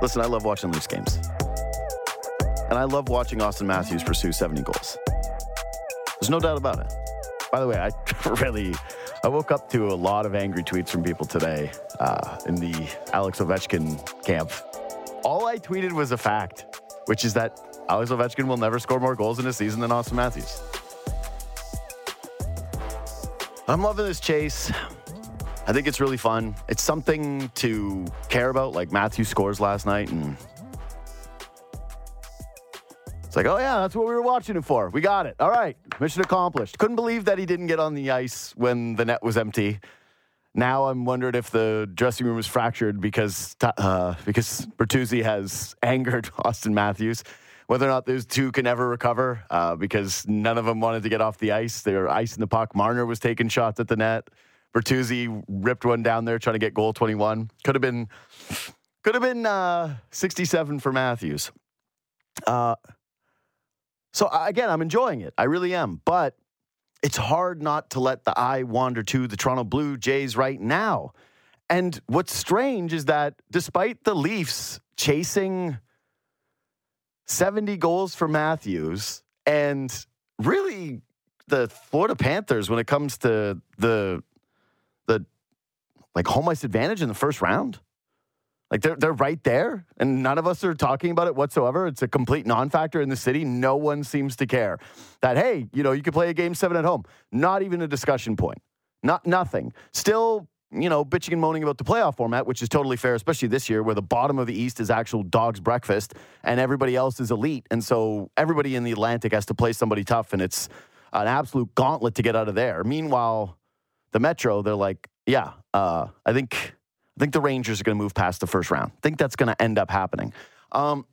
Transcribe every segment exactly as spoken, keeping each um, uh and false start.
Listen, I love watching Leafs games. And I love watching Austin Matthews pursue seventy goals. There's no doubt about it. By the way, I really, I woke up to a lot of angry tweets from people today uh, in the Alex Ovechkin camp. All I tweeted was a fact, which is that Alex Ovechkin will never score more goals in a season than Austin Matthews. I'm loving this chase. I think it's really fun. It's something to care about, like Matthews scores last night, and it's like, oh yeah, that's what we were watching it for. We got it. All right, mission accomplished. Couldn't believe that he didn't get on the ice when the net was empty. Now I'm wondering if the dressing room was fractured because uh, because Bertuzzi has angered Austin Matthews. Whether or not those two can ever recover, uh, because none of them wanted to get off the ice. They were icing the puck. Marner was taking shots at the net. Bertuzzi ripped one down there trying to get goal twenty-one. Could have been, could have been uh, sixty-seven for Matthews. Uh, so again, I'm enjoying it. I really am. But it's hard not to let the eye wander to the Toronto Blue Jays right now. And what's strange is that despite the Leafs chasing seventy goals for Matthews and really the Florida Panthers, when it comes to the the like home ice advantage in the first round, like they're they're right there, and none of us are talking about it whatsoever. It's a complete non-factor in the city. No one seems to care that, hey, you know, you could play a game seven at home. Not even a discussion point. Not nothing. Still, you know, bitching and moaning about the playoff format, which is totally fair, especially this year where the bottom of the East is actual dog's breakfast and everybody else is elite. And so everybody in the Atlantic has to play somebody tough, and it's an absolute gauntlet to get out of there. Meanwhile, the Metro, they're like, yeah, uh, I think I think the Rangers are going to move past the first round. I think that's going to end up happening. Um,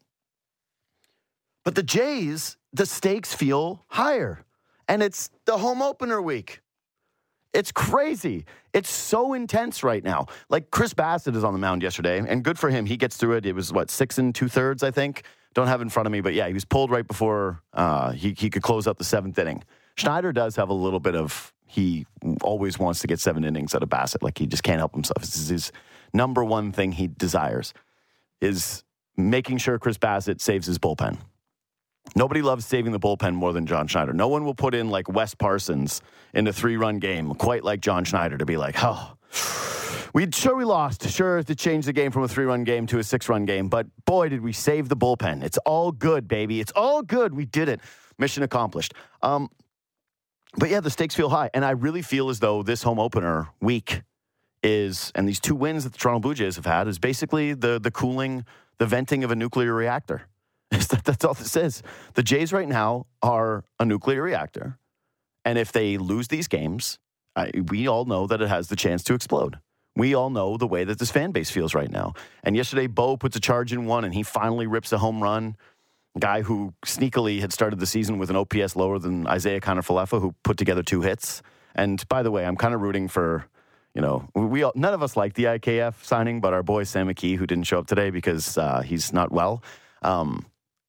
but the Jays, the stakes feel higher. And it's the home opener week. It's crazy. It's so intense right now. Like Chris Bassett is on the mound yesterday, and good for him. He gets through it. It was, what, six and two-thirds, I think? Don't have it in front of me, but yeah, he was pulled right before uh, he, he could close out the seventh inning. Schneider does have a little bit of, he always wants to get seven innings out of Bassett. Like, he just can't help himself. This is his number one thing he desires, is making sure Chris Bassett saves his bullpen. Nobody loves saving the bullpen more than John Schneider. No one will put in, like, Wes Parsons in a three-run game quite like John Schneider to be like, oh, we sure we lost. Sure, to change the game from a three-run game to a six-run game, but boy, did we save the bullpen. It's all good, baby. It's all good. We did it. Mission accomplished. Um, but, yeah, the stakes feel high, and I really feel as though this home opener week is, and these two wins that the Toronto Blue Jays have had, is basically the the cooling, the venting of a nuclear reactor. That's all this is. The Jays right now are a nuclear reactor. And if they lose these games, I, we all know that it has the chance to explode. We all know the way that this fan base feels right now. And yesterday, Bo puts a charge in one, and he finally rips a home run. A guy who sneakily had started the season with an O P S lower than Isaiah Kiner-Falefa, who put together two hits. And by the way, I'm kind of rooting for, you know, we all, none of us like the I K F signing, but our boy Sam McKee, who didn't show up today because uh, he's not well. Um,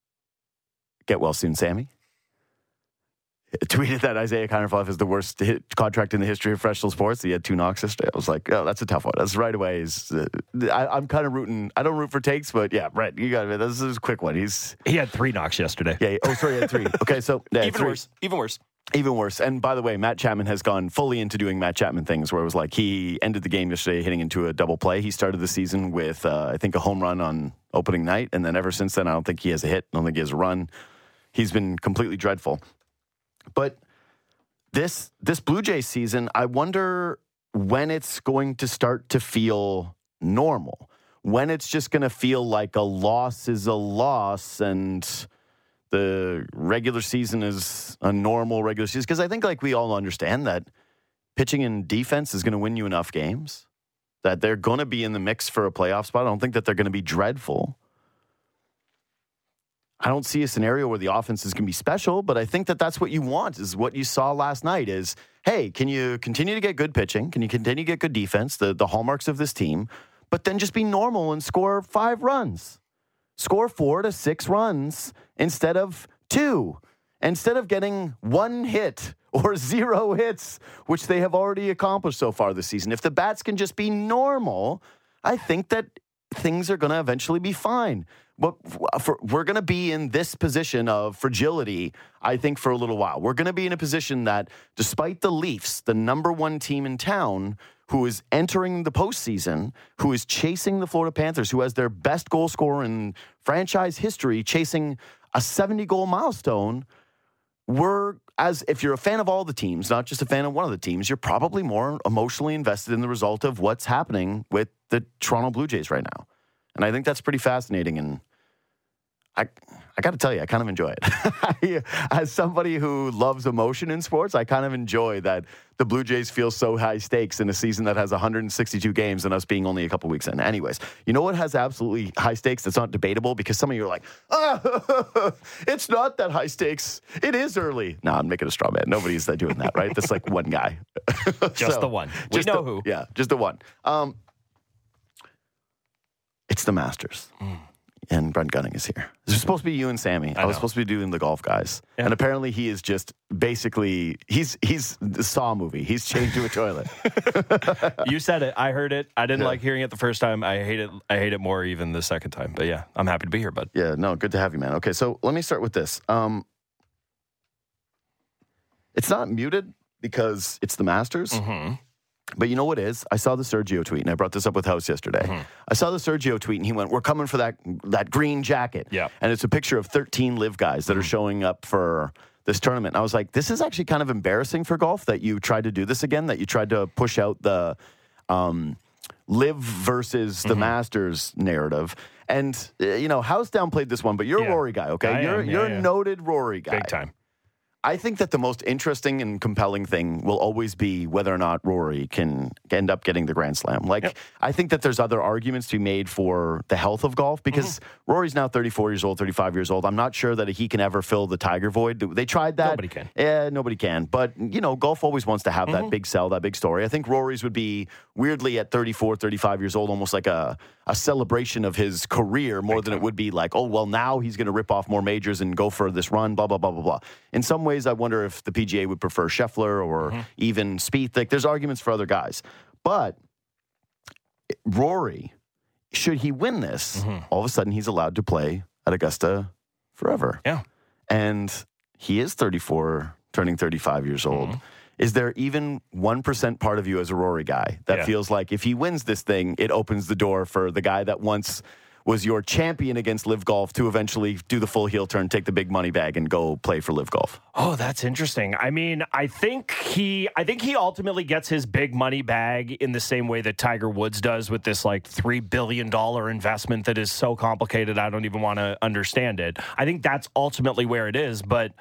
Get well soon, Sammy. Tweeted that Isaiah Kiner-Falefa is the worst hit contract in the history of professional sports. He had two knocks yesterday. I was like, oh, that's a tough one. That's right away. Is uh, I, I'm kind of rooting. I don't root for takes, but yeah, Brett, you got it. This is a quick one. He's he had three knocks yesterday. Yeah. Oh, sorry, he had three. Okay, so yeah, even three. worse. Even worse. Even worse. And by the way, Matt Chapman has gone fully into doing Matt Chapman things, where it was like he ended the game yesterday hitting into a double play. He started the season with uh, I think a home run on opening night, and then ever since then, I don't think he has a hit. I don't think he has a run. He's been completely dreadful. But this this Blue Jays season, I wonder when it's going to start to feel normal. When it's just going to feel like a loss is a loss and the regular season is a normal regular season. Because I think like we all understand that pitching and defense is going to win you enough games, that they're going to be in the mix for a playoff spot. I don't think that they're going to be dreadful. I don't see a scenario where the offense is going to be special, but I think that that's what you want, is what you saw last night is, hey, can you continue to get good pitching? Can you continue to get good defense, the, the hallmarks of this team, but then just be normal and score five runs? Score four to six runs instead of two. Instead of getting one hit or zero hits, which they have already accomplished so far this season. If the bats can just be normal, I think that things are going to eventually be fine. But for, we're going to be in this position of fragility, I think, for a little while. We're going to be in a position that, despite the Leafs, the number one team in town, who is entering the postseason, who is chasing the Florida Panthers, who has their best goal scorer in franchise history, chasing a seventy-goal milestone, we're, as if you're a fan of all the teams, not just a fan of one of the teams, you're probably more emotionally invested in the result of what's happening with the Toronto Blue Jays right now. And I think that's pretty fascinating. And I I got to tell you, I kind of enjoy it. As somebody who loves emotion in sports, I kind of enjoy that the Blue Jays feel so high stakes in a season that has one hundred sixty-two games and us being only a couple weeks in. Anyways, you know what has absolutely high stakes that's not debatable? Because some of you are like, ah, it's not that high stakes. It is early. No, I'm making a straw man. Nobody's doing that, right? That's like one guy. Just so, the one. We just know the, who. Yeah, just the one. Um, it's the Masters. Mm. And Brent Gunning is here. This was supposed to be you and Sammy. I, I was supposed to be doing the golf guys. Yeah. And apparently he is just basically, he's he's the Saw movie. He's chained to a toilet. You said it. I heard it. I didn't yeah. like hearing it the first time. I hate it. I hate it more even the second time. But yeah, I'm happy to be here, bud. Yeah, no, good to have you, man. Okay, so let me start with this. Um, it's not muted because it's the Masters. Mm-hmm. But you know what is? I saw the Sergio tweet, and I brought this up with House yesterday. Mm-hmm. I saw the Sergio tweet, and he went, we're coming for that that green jacket. Yeah. And it's a picture of thirteen live guys that mm-hmm. are showing up for this tournament. And I was like, this is actually kind of embarrassing for golf that you tried to do this again, that you tried to push out the um, live versus the mm-hmm. Masters narrative. And, uh, you know, House downplayed this one, but you're yeah. a Rory guy, okay? I you're am, yeah, you're yeah. a noted Rory guy. Big time. I think that the most interesting and compelling thing will always be whether or not Rory can end up getting the Grand Slam. Like, yep. I think that there's other arguments to be made for the health of golf because mm-hmm. Rory's now thirty-four years old, thirty-five years old. I'm not sure that he can ever fill the Tiger void. They tried that. Nobody can. Yeah, nobody can. But, you know, golf always wants to have mm-hmm. that big sell, that big story. I think Rory's would be weirdly at thirty-four, thirty-five years old, almost like a, a celebration of his career more big than time. It would be like, oh, well, now he's going to rip off more majors and go for this run, blah, blah, blah, blah, blah. In some ways, I wonder if the P G A would prefer Scheffler or mm-hmm. even Spieth. Like, there's arguments for other guys. But Rory, should he win this, mm-hmm. all of a sudden he's allowed to play at Augusta forever. Yeah. And he is thirty-four, turning thirty-five years old. Mm-hmm. Is there even one percent part of you as a Rory guy that yeah. feels like if he wins this thing, it opens the door for the guy that once was your champion against Live Golf to eventually do the full heel turn, take the big money bag, and go play for Live Golf? Oh, that's interesting. I mean, I think he, I think he ultimately gets his big money bag in the same way that Tiger Woods does with this like three billion dollars investment that is so complicated I don't even want to understand it. I think that's ultimately where it is, but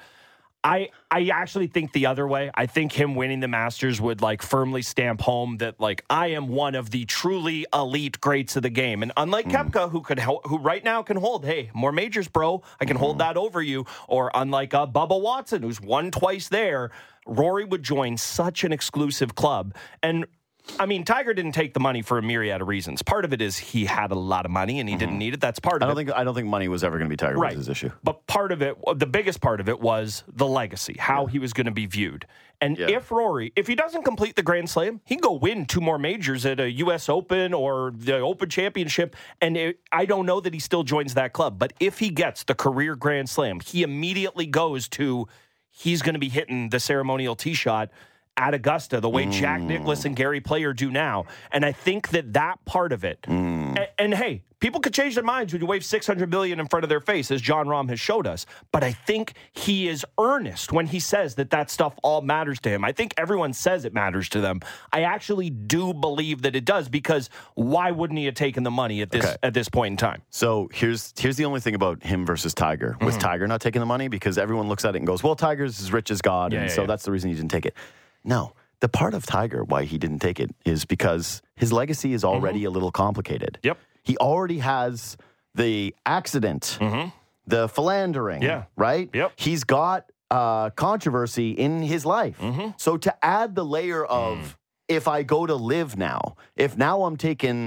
I I actually think the other way. I think him winning the Masters would like firmly stamp home that like I am one of the truly elite greats of the game. And unlike mm. Koepka, who could who right now can hold, hey, more majors, bro, I can mm. hold that over you. Or unlike uh, Bubba Watson, who's won twice there, Rory would join such an exclusive club. And I mean, Tiger didn't take the money for a myriad of reasons. Part of it is he had a lot of money and he mm-hmm. didn't need it. That's part of I don't it. Think, I don't think money was ever going to be Tiger right. Woods' issue. But part of it, the biggest part of it was the legacy, how yeah. he was going to be viewed. And yeah. if Rory, if he doesn't complete the Grand Slam, he can go win two more majors at a U S Open or the Open Championship. And it, I don't know that he still joins that club. But if he gets the career Grand Slam, he immediately goes to, he's going to be hitting the ceremonial tee shot at Augusta, the way mm. Jack Nicklaus and Gary Player do now. And I think that that part of it, mm. and, and hey, people could change their minds when you wave six hundred million dollars in front of their face, as John Rahm has showed us. But I think he is earnest when he says that that stuff all matters to him. I think everyone says it matters to them. I actually do believe that it does, because why wouldn't he have taken the money at this okay. at this point in time? So here's here's the only thing about him versus Tiger. Was mm-hmm. Tiger not taking the money? Because everyone looks at it and goes, well, Tiger's as rich as God, yeah, and yeah, so yeah. that's the reason he didn't take it. No, the part of Tiger why he didn't take it is because his legacy is already mm-hmm. a little complicated. Yep. He already has the accident, mm-hmm. the philandering, yeah. right? Yep. He's got uh, controversy in his life. Mm-hmm. So to add the layer of, mm. if I go to live now, if now I'm taking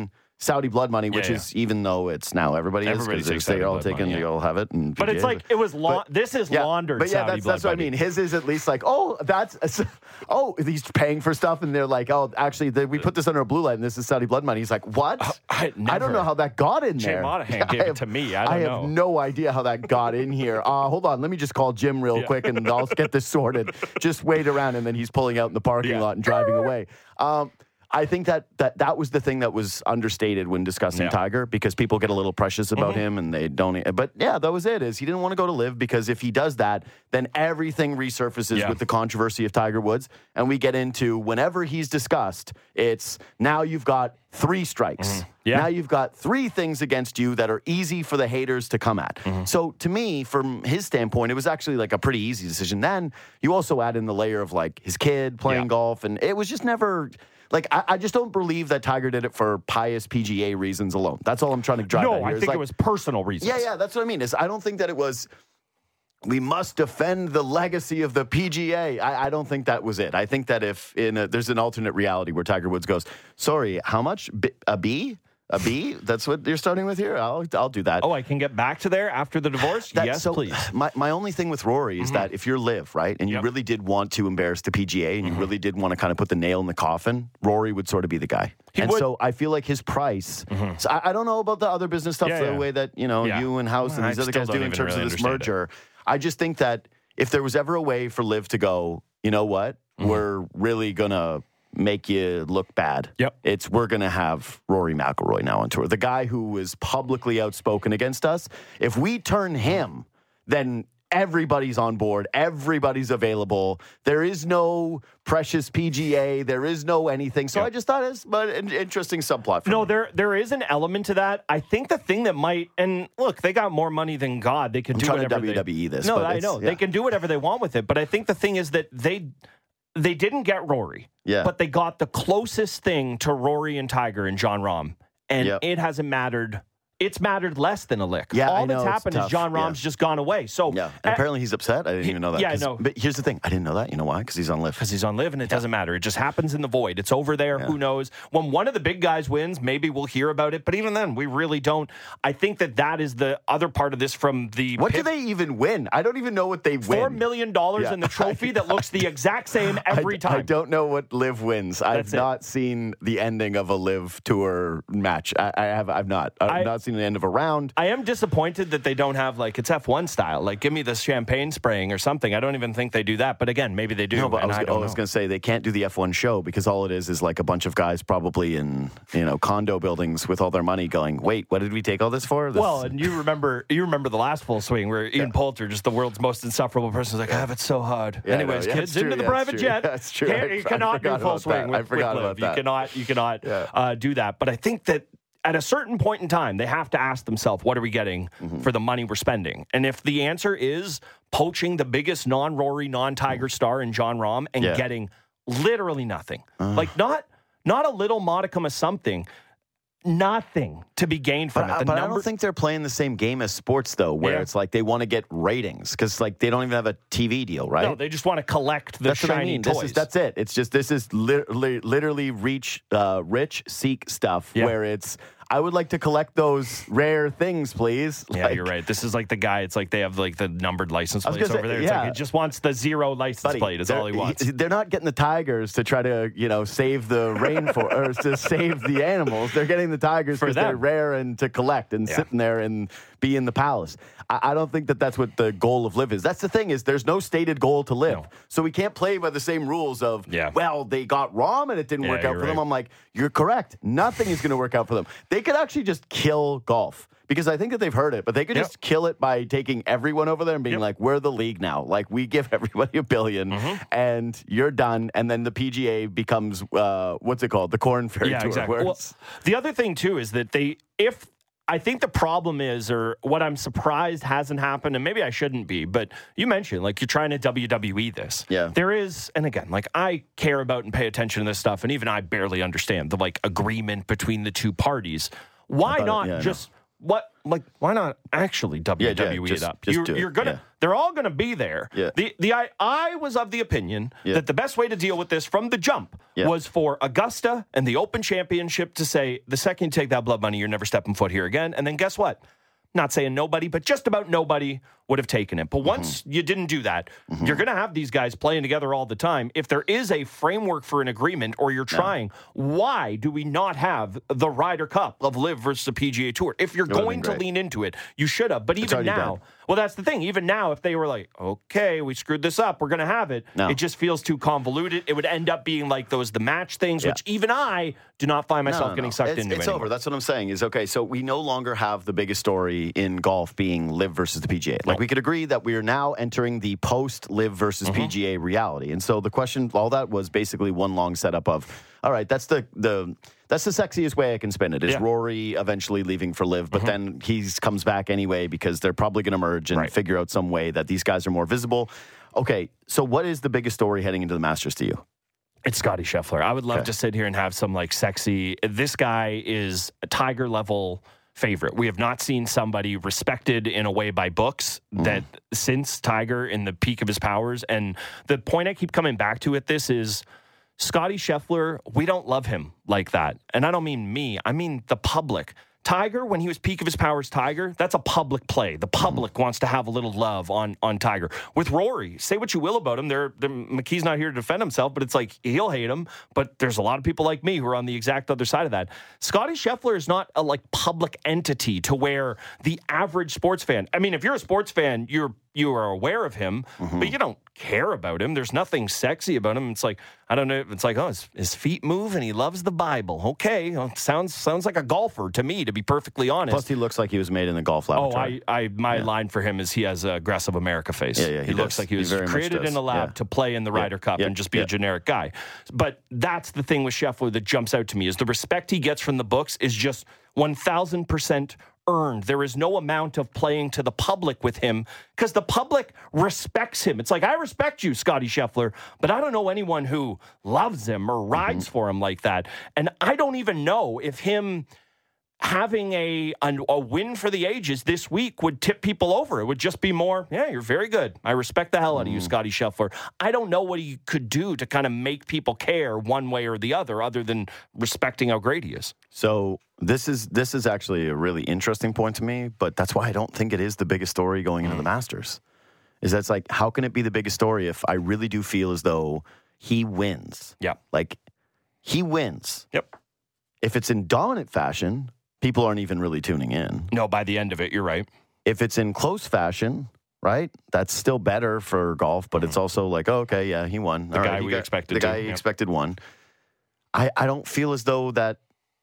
Saudi blood money, which yeah, yeah. is, even though it's now everybody Everybody is, takes they're Saudi all blood taking, money, yeah. they all have it. And but P G A, it's like, it was, la- but, this is yeah, laundered But yeah, Saudi that's, blood that's what money. I mean. His is at least like, oh, that's, oh, he's paying for stuff, and they're like, oh, actually, they, we put this under a blue light, and this is Saudi blood money. He's like, what? Uh, I, I don't know how that got in Jay there. Monahan gave I have, it to me. I don't I have know. no idea how that got in here. Uh, hold on. Let me just call Jim real Yeah. quick, and I'll get this sorted. Just wait around, and then he's pulling out in the parking Yeah. lot and driving away. Um, I think that, that that was the thing that was understated when discussing Yeah. Tiger, because people get a little precious about Mm-hmm. him and they don't. But yeah, that was it. Is he didn't want to go to Live, because if he does that, then everything resurfaces Yeah. with the controversy of Tiger Woods, and we get into, whenever he's discussed, it's now you've got three strikes. Mm-hmm. Yeah. Now you've got three things against you that are easy for the haters to come at. Mm-hmm. So to me, from his standpoint, it was actually like a pretty easy decision. Then you also add in the layer of like his kid playing Yeah. golf, and it was just never. Like, I, I just don't believe that Tiger did it for pious P G A reasons alone. That's all I'm trying to drive No, at here. I It's think like, it was personal reasons. Yeah, yeah, that's what I mean. Is I don't think that it was, we must defend the legacy of the P G A. I, I don't think that was it. I think that if in a, there's an alternate reality where Tiger Woods goes, sorry, how much? B- a B? A B? That's what you're starting with here? I'll, I'll do that. Oh, I can get back to there after the divorce? That- yes, so please. My, my only thing with Rory is that if you're Liv, right, and you Yep. really did want to embarrass the P G A, and you really did want to kind of put the nail in the coffin, Rory would sort of be the guy. He and would. so I feel like his price. So I, I don't know about the other business stuff, Yeah, the yeah. way that you know Yeah. you and House and I these other still guys don't do in even terms really of this understand it. merger. I just think that if there was ever a way for Liv to go, you know what, we're really gonna make you look bad. Yep. It's we're going to have Rory McIlroy now on tour. The guy who was publicly outspoken against us. If we turn him, then everybody's on board. Everybody's available. There is no precious P G A. There is no anything. So Yep. I just thought it's but an interesting subplot for No, me. there there is an element to that. I think the thing that might, and look, they got more money than God. They can I'm do trying to whatever W W E they, this, No, but I it's- know yeah. they can do whatever they want with it. But I think the thing is that they they didn't get Rory, Yeah. but they got the closest thing to Rory and Tiger and John Rahm, and Yep. it hasn't mattered. It's mattered less than a lick. Yeah, all I know, that's it's happened tough. is John Yeah. Rahm's just gone away. So Yeah, and uh, apparently he's upset. I didn't he- even know that. yeah, I 'cause- know. But here's the thing. I didn't know that. You know why? Because he's on Live. because he's on Live and it doesn't matter. It just happens in the void. It's over there. Yeah. Who knows? When one of the big guys wins, maybe we'll hear about it. But even then, we really don't. I think that that is the other part of this from the What do pit- they even win? I don't even know what they win. Four million dollars Yeah. in the trophy that looks the exact same every I, time. I don't know what Live wins. I've That's it. not seen the ending of a Live Tour match. I, I have. I've not. I've I- not seen the end of a round. I am disappointed that they don't have like it's F one style. Like, give me the champagne spraying or something. I don't even think they do that. But again, maybe they do. No, but I and was, I I don't was know. going to say they can't do the F one show because all it is is like a bunch of guys probably in you know condo buildings with all their money going. Wait, what did we take all this for? This, Well, and you remember you remember the last full swing where Ian Poulter, just the world's most insufferable person, was like, I have it so hard. Yeah, I know. Anyways, Yeah, kids, it's true. into the Yeah, it's private true. jet. Yeah, it's true. Can't- I- you I cannot do forgot full about swing that. with, I forgot with about Liv. that. You cannot, you cannot Yeah. uh, do that. But I think that at a certain point in time, they have to ask themselves, what are we getting Mm-hmm. for the money we're spending? And if the answer is poaching the biggest non-Rory, non-Tiger star in John Rahm and Yeah. getting literally nothing, like not not a little modicum of something, nothing to be gained from But, it. The but I number- don't think they're playing the same game as sports though, where Yeah. it's like they want to get ratings because like they don't even have a T V deal, right? No, they just want to collect the That's shiny what I mean. toys. This is that's it. It's just this is li- li- literally reach uh, rich seek stuff Yeah. where it's I would like to collect those rare things, please. Yeah, Like, you're right. This is like the guy. It's like they have like the numbered license I was plates gonna over say, there. It's yeah. like it just wants the zero license buddy, plate. Is they're- all he wants. They're not getting the tigers to try to you know save the rainforest or to save the animals. They're getting the tigers For because they're them. rare and to collect and Yeah. sitting there and be in the palace. I, I don't think that that's what the goal of Live is. That's the thing is there's no stated goal to Live, No. so we can't play by the same rules of Yeah. well they got Rahm and it didn't Yeah, work out you're for them. right. I'm like you're correct. Nothing is going to work out for them. They could actually just kill golf. Because I think that they've heard it, but they could Yep. just kill it by taking everyone over there and being Yep. like, we're the league now. Like, we give everybody a billion Mm-hmm. and you're done. And then the P G A becomes, uh, what's it called? The Corn Ferry yeah, Tour. exactly. where Well, it's- the other thing too is that they, if I think the problem is, or what I'm surprised hasn't happened, and maybe I shouldn't be, but you mentioned like you're trying to W W E this. Yeah. There is, and again, like I care about and pay attention to this stuff, and even I barely understand the like agreement between the two parties. Why thought it- not yeah, I know. just what, like, why not actually W W E yeah, just, it up? Just you're do it. you're gonna, yeah. they're all gonna be there. Yeah. The the I, I was of the opinion yeah. that the best way to deal with this from the jump yeah. was for Augusta and the Open Championship to say, the second you take that blood money, you're never stepping foot here again. And then guess what? Not saying nobody, but just about nobody would have taken it. But once mm-hmm. you didn't do that, mm-hmm. you're going to have these guys playing together all the time. If there is a framework for an agreement or you're trying, no. why do we not have the Ryder Cup of Live versus the P G A Tour? If you're going to lean into it, you should have. But even now, done. well, that's the thing. Even now, if they were like, okay, we screwed this up, we're going to have it, no. it just feels too convoluted. It would end up being like those the match things, yeah. which even I do not find myself no, no, getting no. sucked it's, into It's anymore. over. That's what I'm saying is, okay, so we no longer have the biggest story in golf being Live versus the P G A. Like, we could agree that we are now entering the post-Live versus mm-hmm. P G A reality. And so the question, all that was basically one long setup of, all right, that's the the that's the sexiest way I can spin it, is yeah. Rory eventually leaving for Live, but mm-hmm. then he comes back anyway because they're probably going to merge and right. figure out some way that these guys are more visible. Okay, so what is the biggest story heading into the Masters to you? It's Scotty Scheffler. I would love okay. to sit here and have some like sexy, this guy is a Tiger level favorite. We have not seen somebody respected in a way by books mm. that since Tiger in the peak of his powers. And the point I keep coming back to at this is Scotty Scheffler, we don't love him like that. And I don't mean me, I mean the public. Tiger, when he was peak of his powers, Tiger, that's a public play. The public wants to have a little love on, on Tiger. With Rory, say what you will about him. They're, they're, McKee's not here to defend himself, but it's like he'll hate him. But there's a lot of people like me who are on the exact other side of that. Scotty Scheffler is not a like public entity to where the average sports fan. I mean, if you're a sports fan, you're you are aware of him, mm-hmm. but you don't care about him. There's nothing sexy about him. It's like, I don't know. It's like, oh, his, his feet move and he loves the Bible. Okay. Well, sounds sounds like a golfer to me, to be perfectly honest. Plus, he looks like he was made in the golf laboratory. Oh, I, I my yeah. line for him is he has a aggressive America face. Yeah, yeah, he, he looks like he was he created in a lab yeah. to play in the Ryder yeah. Cup yeah. and just be yeah. a generic guy. But that's the thing with Scheffler that jumps out to me is the respect he gets from the books is just one thousand percent earned. There is no amount of playing to the public with him because the public respects him. It's like, I respect you, Scotty Scheffler, but I don't know anyone who loves him or rides mm-hmm. for him like that. And I don't even know if him having a, a a win for the ages this week would tip people over. It would just be more, yeah, you're very good. I respect the hell out of you, Scotty Scheffler. I don't know what he could do to kind of make people care one way or the other, other than respecting how great he is. So this is this is actually a really interesting point to me, but that's why I don't think it is the biggest story going into mm. the Masters. Is that's like, how can it be the biggest story if I really do feel as though he wins? Yeah. Like, he wins. Yep. If it's in dominant fashion, people aren't even really tuning in. No, by the end of it, you're right. If it's in close fashion, right, that's still better for golf, but mm-hmm. it's also like, oh, okay, yeah, he won. The All guy right, we got, expected The to, guy he yeah. expected won. I, I don't feel as though that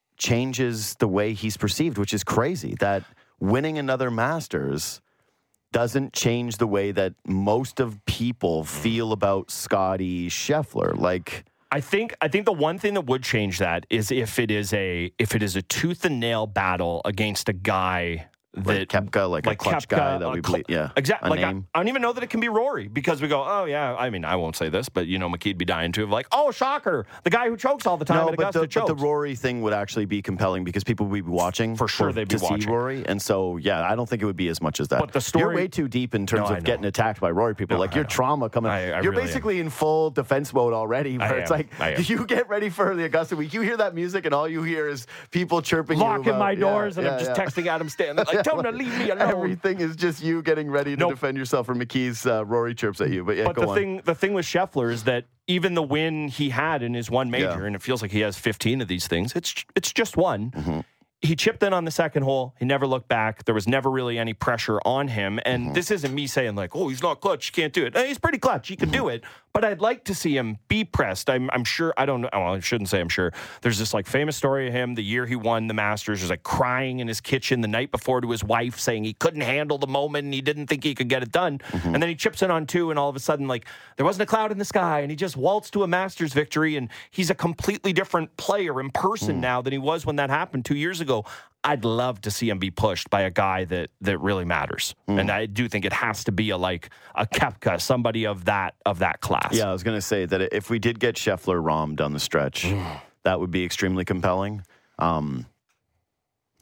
changes the way he's perceived, which is crazy. That winning another Masters doesn't change the way that most of people feel about Scotty Scheffler. Like, I think I think the one thing that would change that is if it is a if it is a tooth and nail battle against a guy that like Koepka, like, like a clutch Koepka, guy that we believe, yeah, exactly. Like I, name. I don't even know that it can be Rory because we go, oh yeah. I mean, I won't say this, but you know, McKee'd be dying to have like, oh shocker, the guy who chokes all the time no, at Augusta but the, chokes. But the Rory thing would actually be compelling because people would be watching for sure. For, they'd be to watching see Rory, and so yeah, I don't think it would be as much as that. But the story, you're way too deep in terms no, of getting attacked by Rory people. No, like your trauma coming, I, I you're really basically am. in full defense mode already. Where I it's am. like you get ready for the Augusta week, you hear that music, and all you hear is people chirping, locking you about, my doors, yeah, and yeah, I'm just yeah. texting Adam Stanley like, "Don't leave me alone." Everything is just you getting ready to nope. defend yourself from McKee's uh, Rory chirps at you. But yeah, but go the on. thing, the thing with Scheffler is that even the win he had in his one major, yeah. and it feels like he has fifteen of these things. It's it's just one. Mm-hmm. He chipped in on the second hole. He never looked back. There was never really any pressure on him. And mm-hmm. this isn't me saying like, oh, he's not clutch. He can't do it. He's pretty clutch. He can mm-hmm. do it. But I'd like to see him be pressed. I'm, I'm sure. I don't know. Well, I shouldn't say I'm sure. There's this like famous story of him the year he won the Masters. He was like crying in his kitchen the night before to his wife saying he couldn't handle the moment and he didn't think he could get it done. Mm-hmm. And then he chips in on two and all of a sudden like there wasn't a cloud in the sky and he just waltzed to a Masters victory and he's a completely different player in person mm. now than he was when that happened two years ago. I'd love to see him be pushed by a guy that that really matters. Mm. And I do think it has to be a like a Koepka, somebody of that of that class. Yeah, I was going to say that if we did get Scheffler Rahm down the stretch, that would be extremely compelling. Um,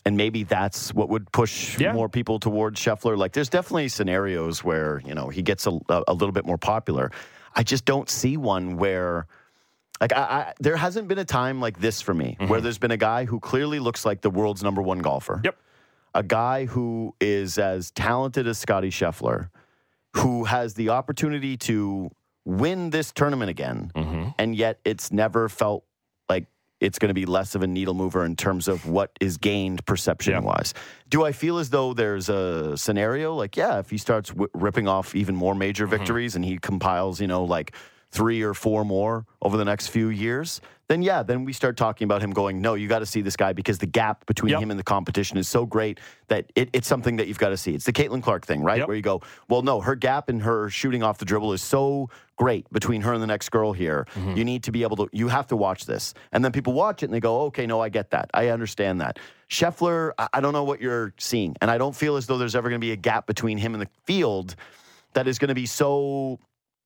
and maybe that's what would push yeah. more people towards Scheffler. Like, there's definitely scenarios where, you know, he gets a, a little bit more popular. I just don't see one where, like, I, I, there hasn't been a time like this for me, mm-hmm. where there's been a guy who clearly looks like the world's number one golfer. Yep. A guy who is as talented as Scottie Scheffler, who has the opportunity to win this tournament again, mm-hmm. and yet it's never felt like it's going to be less of a needle mover in terms of what is gained perception-wise. Yeah. Do I feel as though there's a scenario like, yeah, if he starts w- ripping off even more major mm-hmm. victories and he compiles, you know, like three or four more over the next few years, then yeah, then we start talking about him going, no, you got to see this guy because the gap between yep. him and the competition is so great that it, it's something that you've got to see. It's the Caitlin Clark thing, right? Yep. Where you go, well, no, her gap in her shooting off the dribble is so great between her and the next girl here. Mm-hmm. You need to be able to, you have to watch this. And then people watch it and they go, okay, no, I get that. I understand that. Scheffler, I, I don't know what you're seeing. And I don't feel as though there's ever going to be a gap between him and the field that is going to be so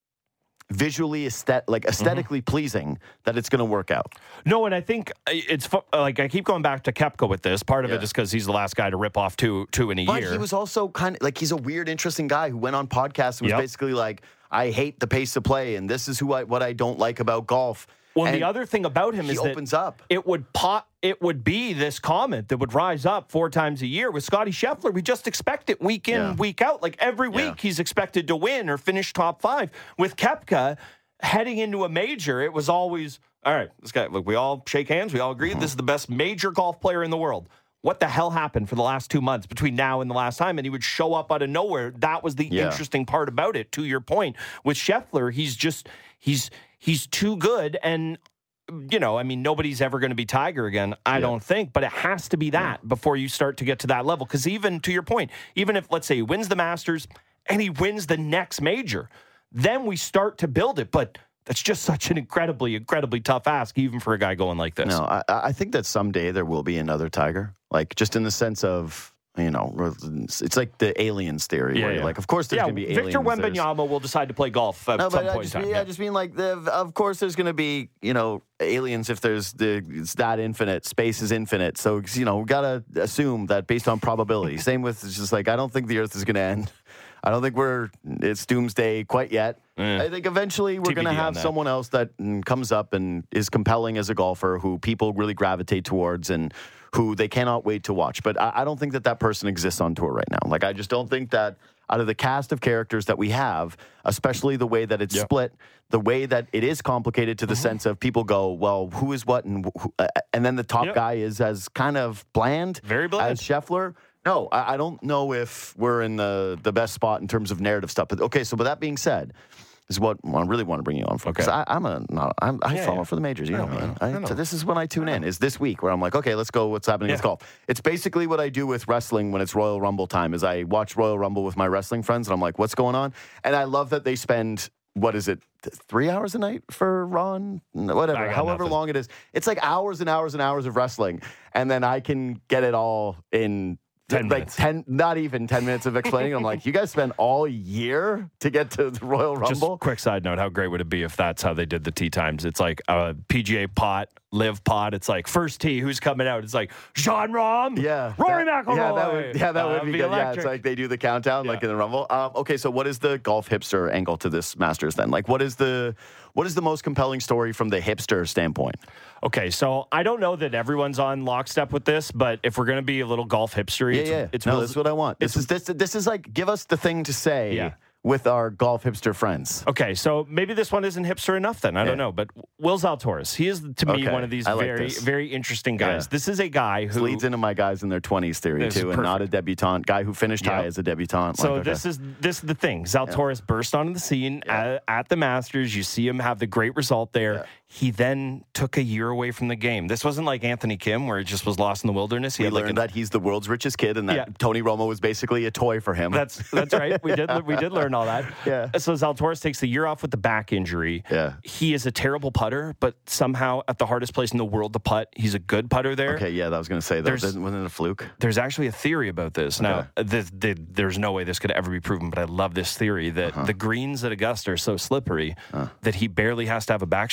visually aesthet- like aesthetically mm-hmm. pleasing that it's going to work out. No, and I think it's fu- like I keep going back to Koepka with this. Part of yeah. it is because he's the last guy to rip off two two in a but year. He was also kind of like, he's a weird, interesting guy who went on podcasts and was yep. basically like, I hate the pace of play, and this is who I what I don't like about golf. Well, and the other thing about him is he opens that up. It would pot. It would be this comment that would rise up four times a year with Scottie Scheffler. We just expect it week in, yeah. week out. Like every week, yeah. he's expected to win or finish top five. With Koepka heading into a major, it was always, all right, this guy, look, we all shake hands. We all agree mm-hmm. this is the best major golf player in the world. What the hell happened for the last two months between now and the last time? And he would show up out of nowhere. That was the yeah. interesting part about it, to your point. With Scheffler, he's just, he's he's too good. And, you know, I mean, nobody's ever going to be Tiger again, I yeah. don't think. But it has to be that yeah. before you start to get to that level. Because even, to your point, even if, let's say, he wins the Masters and he wins the next major, then we start to build it. But that's just such an incredibly, incredibly tough ask, even for a guy going like this. No, I, I think that someday there will be another Tiger. Like, just in the sense of, you know, it's like the aliens theory. Yeah, where yeah. Like, of course there's yeah, going to be aliens. Victor Wembanyama will decide to play golf at no, some but point I just, in time. Mean, yeah. I just mean, like, the, of course there's going to be, you know, aliens if there's the it's that infinite. Space is infinite. So, you know, we got to assume that based on probability. Same with, it's just like, I don't think the Earth is going to end. I don't think we're, it's doomsday quite yet. Mm. I think eventually we're going to have someone else that mm, comes up and is compelling as a golfer who people really gravitate towards and who they cannot wait to watch. But I, I don't think that that person exists on tour right now. Like, I just don't think that out of the cast of characters that we have, especially the way that it's yep. split, the way that it is complicated to the mm-hmm. sense of people go, well, who is what? And, who, uh, and then the top yep. guy is as kind of bland, very bland as Scheffler. No, I, I don't know if we're in the, the best spot in terms of narrative stuff. But okay, so with that being said, this is what I really want to bring you on for. Because okay. I'm a, not, I'm, I yeah, follow yeah. for the majors. You know, know, man. I, I know. So this is when I tune I in, is this week where I'm like, okay, let's go. What's happening yeah. with golf? It's basically what I do with wrestling when it's Royal Rumble time, is I watch Royal Rumble with my wrestling friends, and I'm like, what's going on? And I love that they spend, what is it, three hours a night for Ron? Whatever, however nothing. long it is. It's like hours and hours and hours of wrestling. And then I can get it all in ten like minutes. ten, not even ten minutes of explaining. I'm like, you guys spend all year to get to the Royal Rumble? Just quick side note, how great would it be if that's how they did the tee times? It's like a P G A pot, live pot. It's like first tee, who's coming out? It's like Jon Rahm, yeah, Rory that, McIlroy. Yeah, that would, yeah, that uh, would be, be good. Electric. Yeah, it's like they do the countdown, yeah. like in the Rumble. Um, okay, so what is the golf hipster angle to this Masters then? Like, what is the what is the most compelling story from the hipster standpoint? Okay, so I don't know that everyone's on lockstep with this, but if we're going to be a little golf hipstery, yeah, it's, yeah. it's no, Will, this is what I want. This is this this is like, give us the thing to say. Yeah. With our golf hipster friends. Okay, so maybe this one isn't hipster enough then. I yeah. don't know. But Will Zalatoris, he is, to me, okay. one of these like very, this. very interesting guys. Yeah. This is a guy who... This leads into my guys in their twenties theory, too, and not a debutante. Guy who finished yep. high as a debutante. So like, this okay. is this is the thing. Zalatoris yeah. burst onto the scene yeah. at, at the Masters. You see him have the great result there. Yeah. He then took a year away from the game. This wasn't like Anthony Kim, where he just was lost in the wilderness. He we had learned like an, that he's the world's richest kid, and that yeah. Tony Romo was basically a toy for him. That's that's right. We did we did learn all that. Yeah. So Zalatoris takes the year off with the back injury. Yeah. He is a terrible putter, but somehow at the hardest place in the world to putt, he's a good putter there. Okay, yeah, that was going to say that. There's, wasn't it a fluke? There's actually a theory about this. Okay. Now, the, the, there's no way this could ever be proven, but I love this theory that uh-huh. the greens at Augusta are so slippery uh. that he barely has to have a backstroke when he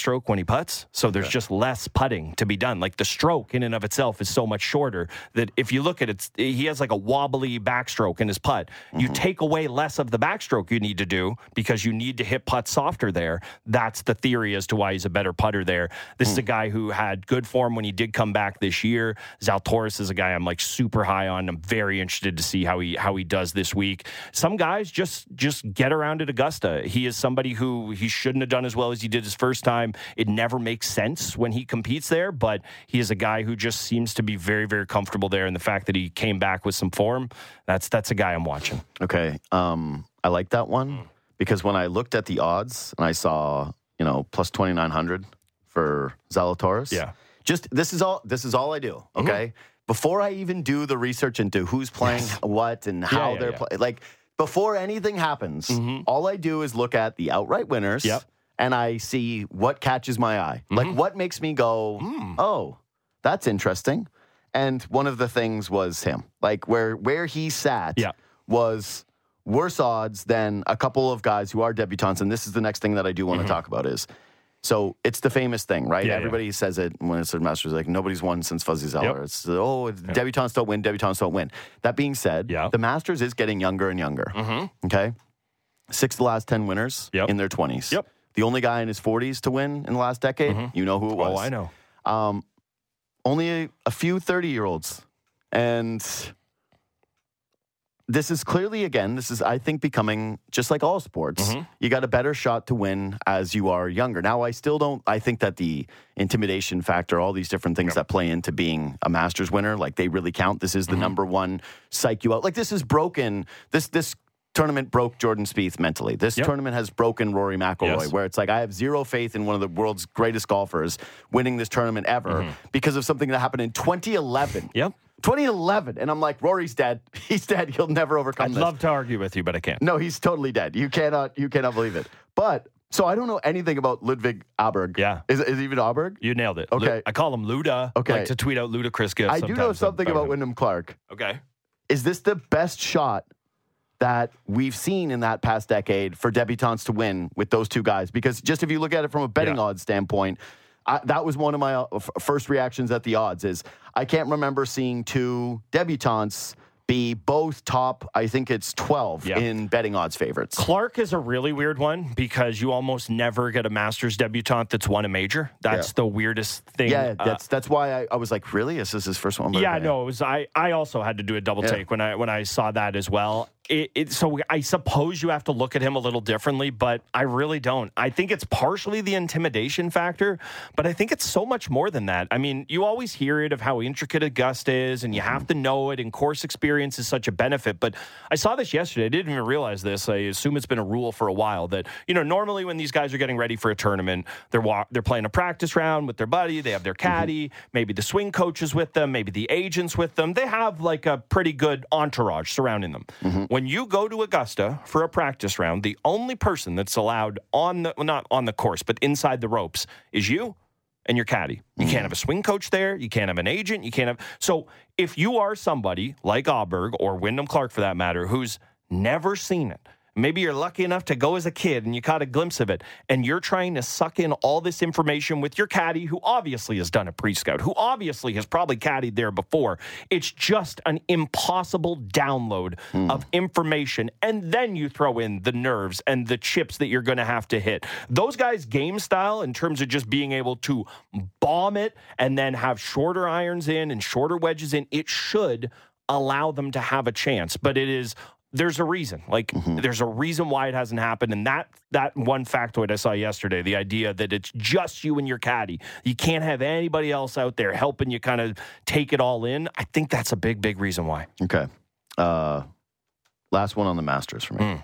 putts. So there's Okay. just less putting to be done. Like the stroke in and of itself is so much shorter that if you look at it, he has like a wobbly backstroke in his putt. Mm-hmm. You take away less of the backstroke you need to do because you need to hit putts softer there. That's the theory as to why he's a better putter there. This mm. is a guy who had good form when he did come back this year. Zalatoris is a guy I'm like super high on. I'm very interested to see how he how he does this week. Some guys just just get around at Augusta. He is somebody who he shouldn't have done as well as he did his first time. It never makes sense when he competes there, but he is a guy who just seems to be very, very comfortable there. And the fact that he came back with some form, that's that's a guy I'm watching. Okay. Um, I like that one mm. because when I looked at the odds and I saw, you know, plus twenty-nine hundred for Zalatoris. Yeah. Just this is all this is all I do. Okay. Mm-hmm. Before I even do the research into who's playing yes. what and how yeah, yeah, they're yeah. playing, like before anything happens, mm-hmm. all I do is look at the outright winners. Yep. And I see what catches my eye. Mm-hmm. Like, what makes me go, mm. oh, that's interesting. And one of the things was him. Like, where where he sat yeah. was worse odds than a couple of guys who are debutantes. And this is the next thing that I do want to mm-hmm. talk about is, so it's the famous thing, right? Yeah, Everybody yeah. says it when it's a Masters, like, nobody's won since Fuzzy Zoeller. Yep. It's, oh, yep. debutantes don't win, debutantes don't win. That being said, yep. the Masters is getting younger and younger. Mm-hmm. Okay? Six of the last ten winners yep. in their twenties. Yep. The only guy in his forties to win in the last decade, mm-hmm. you know who it was. Oh, I know. Um, only a, a few thirty-year-olds. And this is clearly, again, this is, I think, becoming just like all sports. Mm-hmm. You got a better shot to win as you are younger. Now, I still don't, I think that the intimidation factor, all these different things yep. that play into being a Masters winner, like they really count. This is the mm-hmm. number one psych you out. Like this is broken. This, this, tournament broke Jordan Spieth mentally. This yep. tournament has broken Rory McIlroy, yes. where it's like I have zero faith in one of the world's greatest golfers winning this tournament ever mm-hmm. because of something that happened in twenty eleven. Yep. twenty eleven. And I'm like, Rory's dead. He's dead. He'll never overcome I'd this. I'd love to argue with you, but I can't. No, he's totally dead. You cannot you cannot believe it. But so I don't know anything about Ludwig Aberg. Yeah. Is, is it even Aberg? You nailed it. Okay. Lu- I call him Luda. Okay. I like to tweet out ludicrous gifts. I do know something about Wyndham Clark. Okay. Is this the best shot that we've seen in that past decade for debutantes to win with those two guys? Because just if you look at it from a betting yeah. odds standpoint, I, that was one of my uh, f- first reactions at the odds is I can't remember seeing two debutantes be both top, I think it's twelve yeah. in betting odds favorites. Clark is a really weird one because you almost never get a Masters debutante that's won a major. That's yeah. the weirdest thing. Yeah, that's uh, that's why I, I was like, really? Is this his first one? Yeah, no, it was. I, I also had to do a double yeah. take when I when I saw that as well. It, it, so I suppose you have to look at him a little differently, but I really don't. I think it's partially the intimidation factor, but I think it's so much more than that. I mean, you always hear it of how intricate Augusta is, and you have to know it, and course experience is such a benefit. But I saw this yesterday. I didn't even realize this. I assume it's been a rule for a while that, you know, normally when these guys are getting ready for a tournament, they're wa- they're playing a practice round with their buddy. They have their caddy, mm-hmm. maybe the swing coach is with them, maybe the agent's with them. They have like a pretty good entourage surrounding them. Mm-hmm. When you go to Augusta for a practice round, the only person that's allowed on the, well, not on the course, but inside the ropes is you and your caddy. You mm-hmm. can't have a swing coach there. You can't have an agent. You can't have. So if you are somebody like Aberg or Wyndham Clark for that matter, who's never seen it, maybe you're lucky enough to go as a kid and you caught a glimpse of it, and you're trying to suck in all this information with your caddy, who obviously has done a pre-scout, who obviously has probably caddied there before. It's just an impossible download mm. of information, and then you throw in the nerves and the chips that you're going to have to hit. Those guys' game style, in terms of just being able to bomb it and then have shorter irons in and shorter wedges in, it should allow them to have a chance, but it is... There's a reason. Like, mm-hmm. there's a reason why it hasn't happened. And that that one factoid I saw yesterday, the idea that it's just you and your caddy. You can't have anybody else out there helping you kind of take it all in. I think that's a big, big reason why. Okay. Uh, last one on the Masters for me. Mm.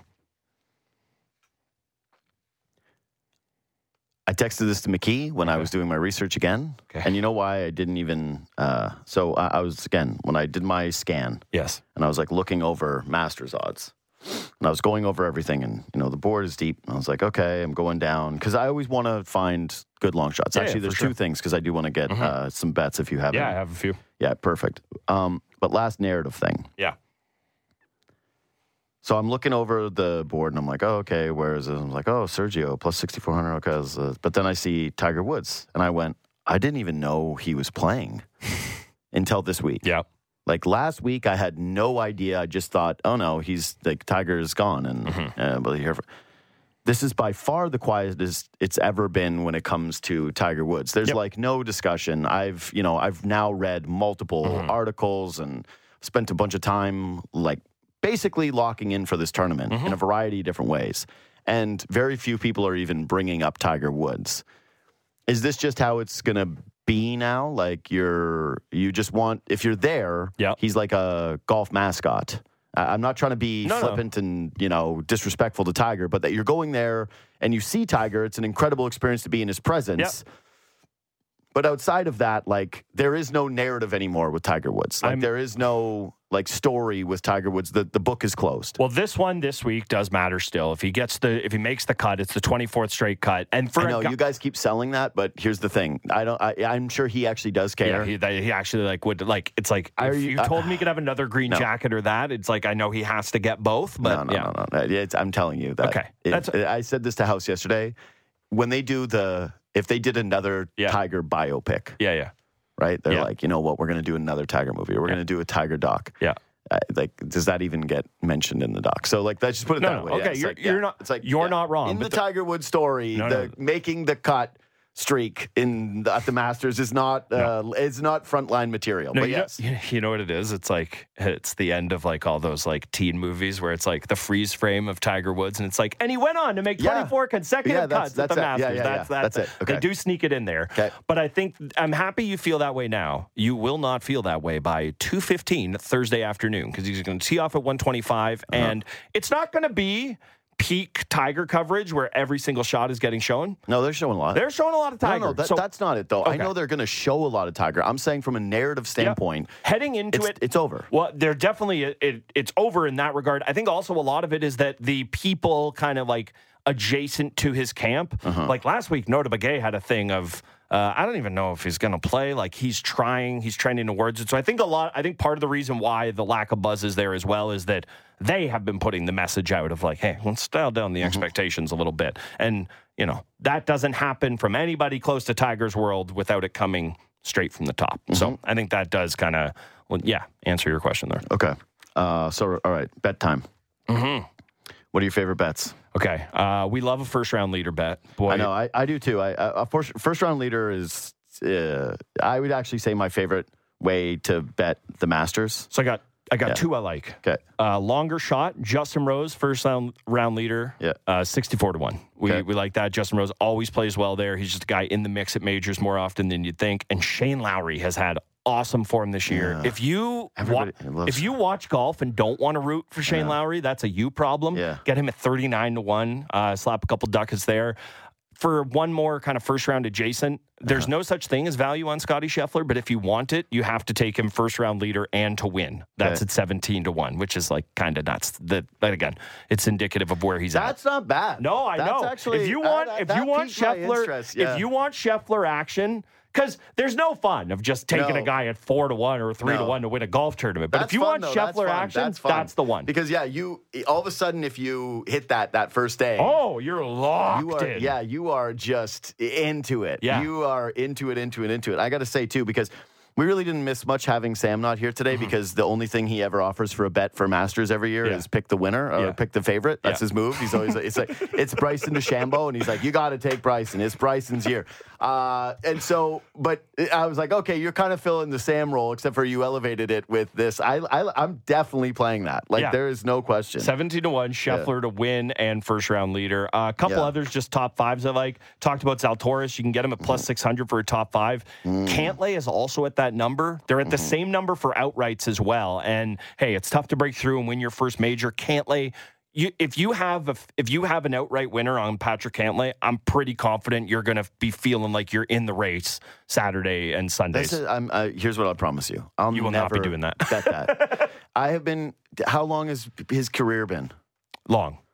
I texted this to McKee when okay. I was doing my research again. Okay. And you know why I didn't even... Uh, so I, I was, again, when I did my scan... Yes. And I was, like, looking over Masters odds. And I was going over everything. And, you know, the board is deep. And I was like, okay, I'm going down. Because I always want to find good long shots. Yeah, Actually, yeah, there's sure. two things. Because I do want to get mm-hmm. uh, some bets if you have Yeah, any. I have a few. Yeah, perfect. Um, but last narrative thing. Yeah. So I'm looking over the board and I'm like, oh, okay, where is it? I'm like, oh, Sergio plus sixty-four hundred. Okay. Uh, but then I see Tiger Woods and I went, I didn't even know he was playing until this week. Yeah. Like last week, I had no idea. I just thought, oh no, he's like Tiger's gone. And mm-hmm. uh, but here, this is by far the quietest it's ever been when it comes to Tiger Woods. There's yep. like no discussion. I've, you know, I've now read multiple mm-hmm. articles and spent a bunch of time like basically locking in for this tournament mm-hmm. in a variety of different ways. And very few people are even bringing up Tiger Woods. Is this just how it's going to be now? Like you're, you just want, if you're there, yep. he's like a golf mascot. I'm not trying to be no, flippant no. and, you know, disrespectful to Tiger, but that you're going there and you see Tiger, it's an incredible experience to be in his presence. Yep. But outside of that, like, there is no narrative anymore with Tiger Woods. Like, I'm, there is no, like, story with Tiger Woods. The the book is closed. Well, this one this week does matter still. If he gets the, if he makes the cut, it's the twenty-fourth straight cut. And for I know, gu- you guys keep selling that, but here's the thing. I don't, I, I'm sure he actually does care. Yeah, he, he actually, like, would, like, it's like, Are if you, you told uh, me he could have another green no. jacket or that, it's like, I know he has to get both, but no, no, yeah. no, no, no. It's, I'm telling you that. Okay. It, That's, I said this to House yesterday. When they do the, if they did another yeah. Tiger biopic. Yeah, yeah. Right? They're yeah. like, you know what? We're going to do another Tiger movie, or we're yeah. going to do a Tiger doc. Yeah. Uh, like, does that even get mentioned in the doc? So, like, let's just put it no, that no. way. Okay, yeah, you're, like, you're yeah. not. It's like you're yeah. not wrong. In the, the Tiger Woods story, no, the no. making the cut streak in the, at the Masters is not uh, no. it's not frontline material. No, but you yes, know, you know what it is. It's like it's the end of like all those like teen movies where it's like the freeze frame of Tiger Woods, and it's like, and he went on to make twenty-four yeah. consecutive yeah, that's, cuts that's at the it. Masters. Yeah, yeah, that's yeah. that's, that's it. Okay. They do sneak it in there. Okay. But I think I'm happy you feel that way now. You will not feel that way by two fifteen Thursday afternoon because he's going to tee off at one twenty-five, uh-huh. and it's not going to be peak Tiger coverage where every single shot is getting shown. No, they're showing a lot. They're showing a lot of Tiger. No, no, that, so, that's not it, though. okay. I know they're going to show a lot of Tiger. I'm saying from a narrative standpoint. Yep. Heading into it's, it. It's over. Well, they're definitely, it, it's over in that regard. I think also a lot of it is that the people kind of like adjacent to his camp. Uh-huh. Like last week, Nota Begay had a thing of, Uh, I don't even know if he's going to play. Like he's trying, he's trending towards it. So I think a lot, I think part of the reason why the lack of buzz is there as well is that they have been putting the message out of like, hey, let's dial down the mm-hmm. expectations a little bit. And, you know, that doesn't happen from anybody close to Tiger's world without it coming straight from the top. Mm-hmm. So I think that does kind of, well, yeah, answer your question there. Okay. Uh, so, all right, bet time. Mm-hmm. What are your favorite bets? Okay. Uh, we love a first round leader bet. Boy, I know. I, I do too. I, a first, first round leader is, uh, I would actually say my favorite way to bet the Masters. So I got I got yeah. two I like. Okay. Uh, longer shot, Justin Rose, first round, round leader, yeah. uh, sixty-four to one. We okay. we like that. Justin Rose always plays well there. He's just a guy in the mix at majors more often than you'd think. And Shane Lowry has had awesome form this year. Yeah. If you wa- loves if you watch golf and don't want to root for Shane yeah. Lowry, that's a you problem. Yeah. Get him at thirty-nine to one. Uh, slap a couple ducats there. For one more kind of first round adjacent, there's uh-huh. no such thing as value on Scotty Scheffler, but if you want it, you have to take him first round leader and to win. That's okay. at seventeen to one, which is like kind of nuts. That, but again, it's indicative of where he's That's at. That's not bad. No, I That's know. Actually, if you want, uh, if that you want Scheffler, yeah. if you want Scheffler action. Because there's no fun of just taking no. a guy at four to one or three no. to one to win a golf tournament. But that's if you fun, want though. Scheffler that's action, that's, that's the one. Because yeah, you all of a sudden if you hit that that first day, oh, you're locked you are, in. Yeah, you are just into it. Yeah. You are into it, into it, into it. I got to say too, because we really didn't miss much having Sam not here today mm-hmm. because the only thing he ever offers for a bet for Masters every year yeah. is pick the winner or yeah. pick the favorite. That's yeah. his move. He's always it's like it's Bryson DeChambeau, and he's like, you got to take Bryson. It's Bryson's year. Uh, and so, but I was like, okay, you're kind of filling the Sam role, except for you elevated it with this. I, I I'm definitely playing that. Like yeah. there is no question. seventeen to one, Scheffler yeah. to win and first round leader. Uh, a couple yeah. others, just top fives I like. Talked about Zalatoris. You can get him at plus six hundred for a top five. Mm. Cantlay is also at that number. They're at the mm-hmm. same number for outrights as well. And hey, it's tough to break through and win your first major. Cantlay. You, if you have a, if you have an outright winner on Patrick Cantlay, I'm pretty confident you're going to be feeling like you're in the race Saturday and Sundays. Is, I'm, uh, here's what I'll promise you: I'll you will never not be doing that. Bet that. I have been. How long has his career been? Long.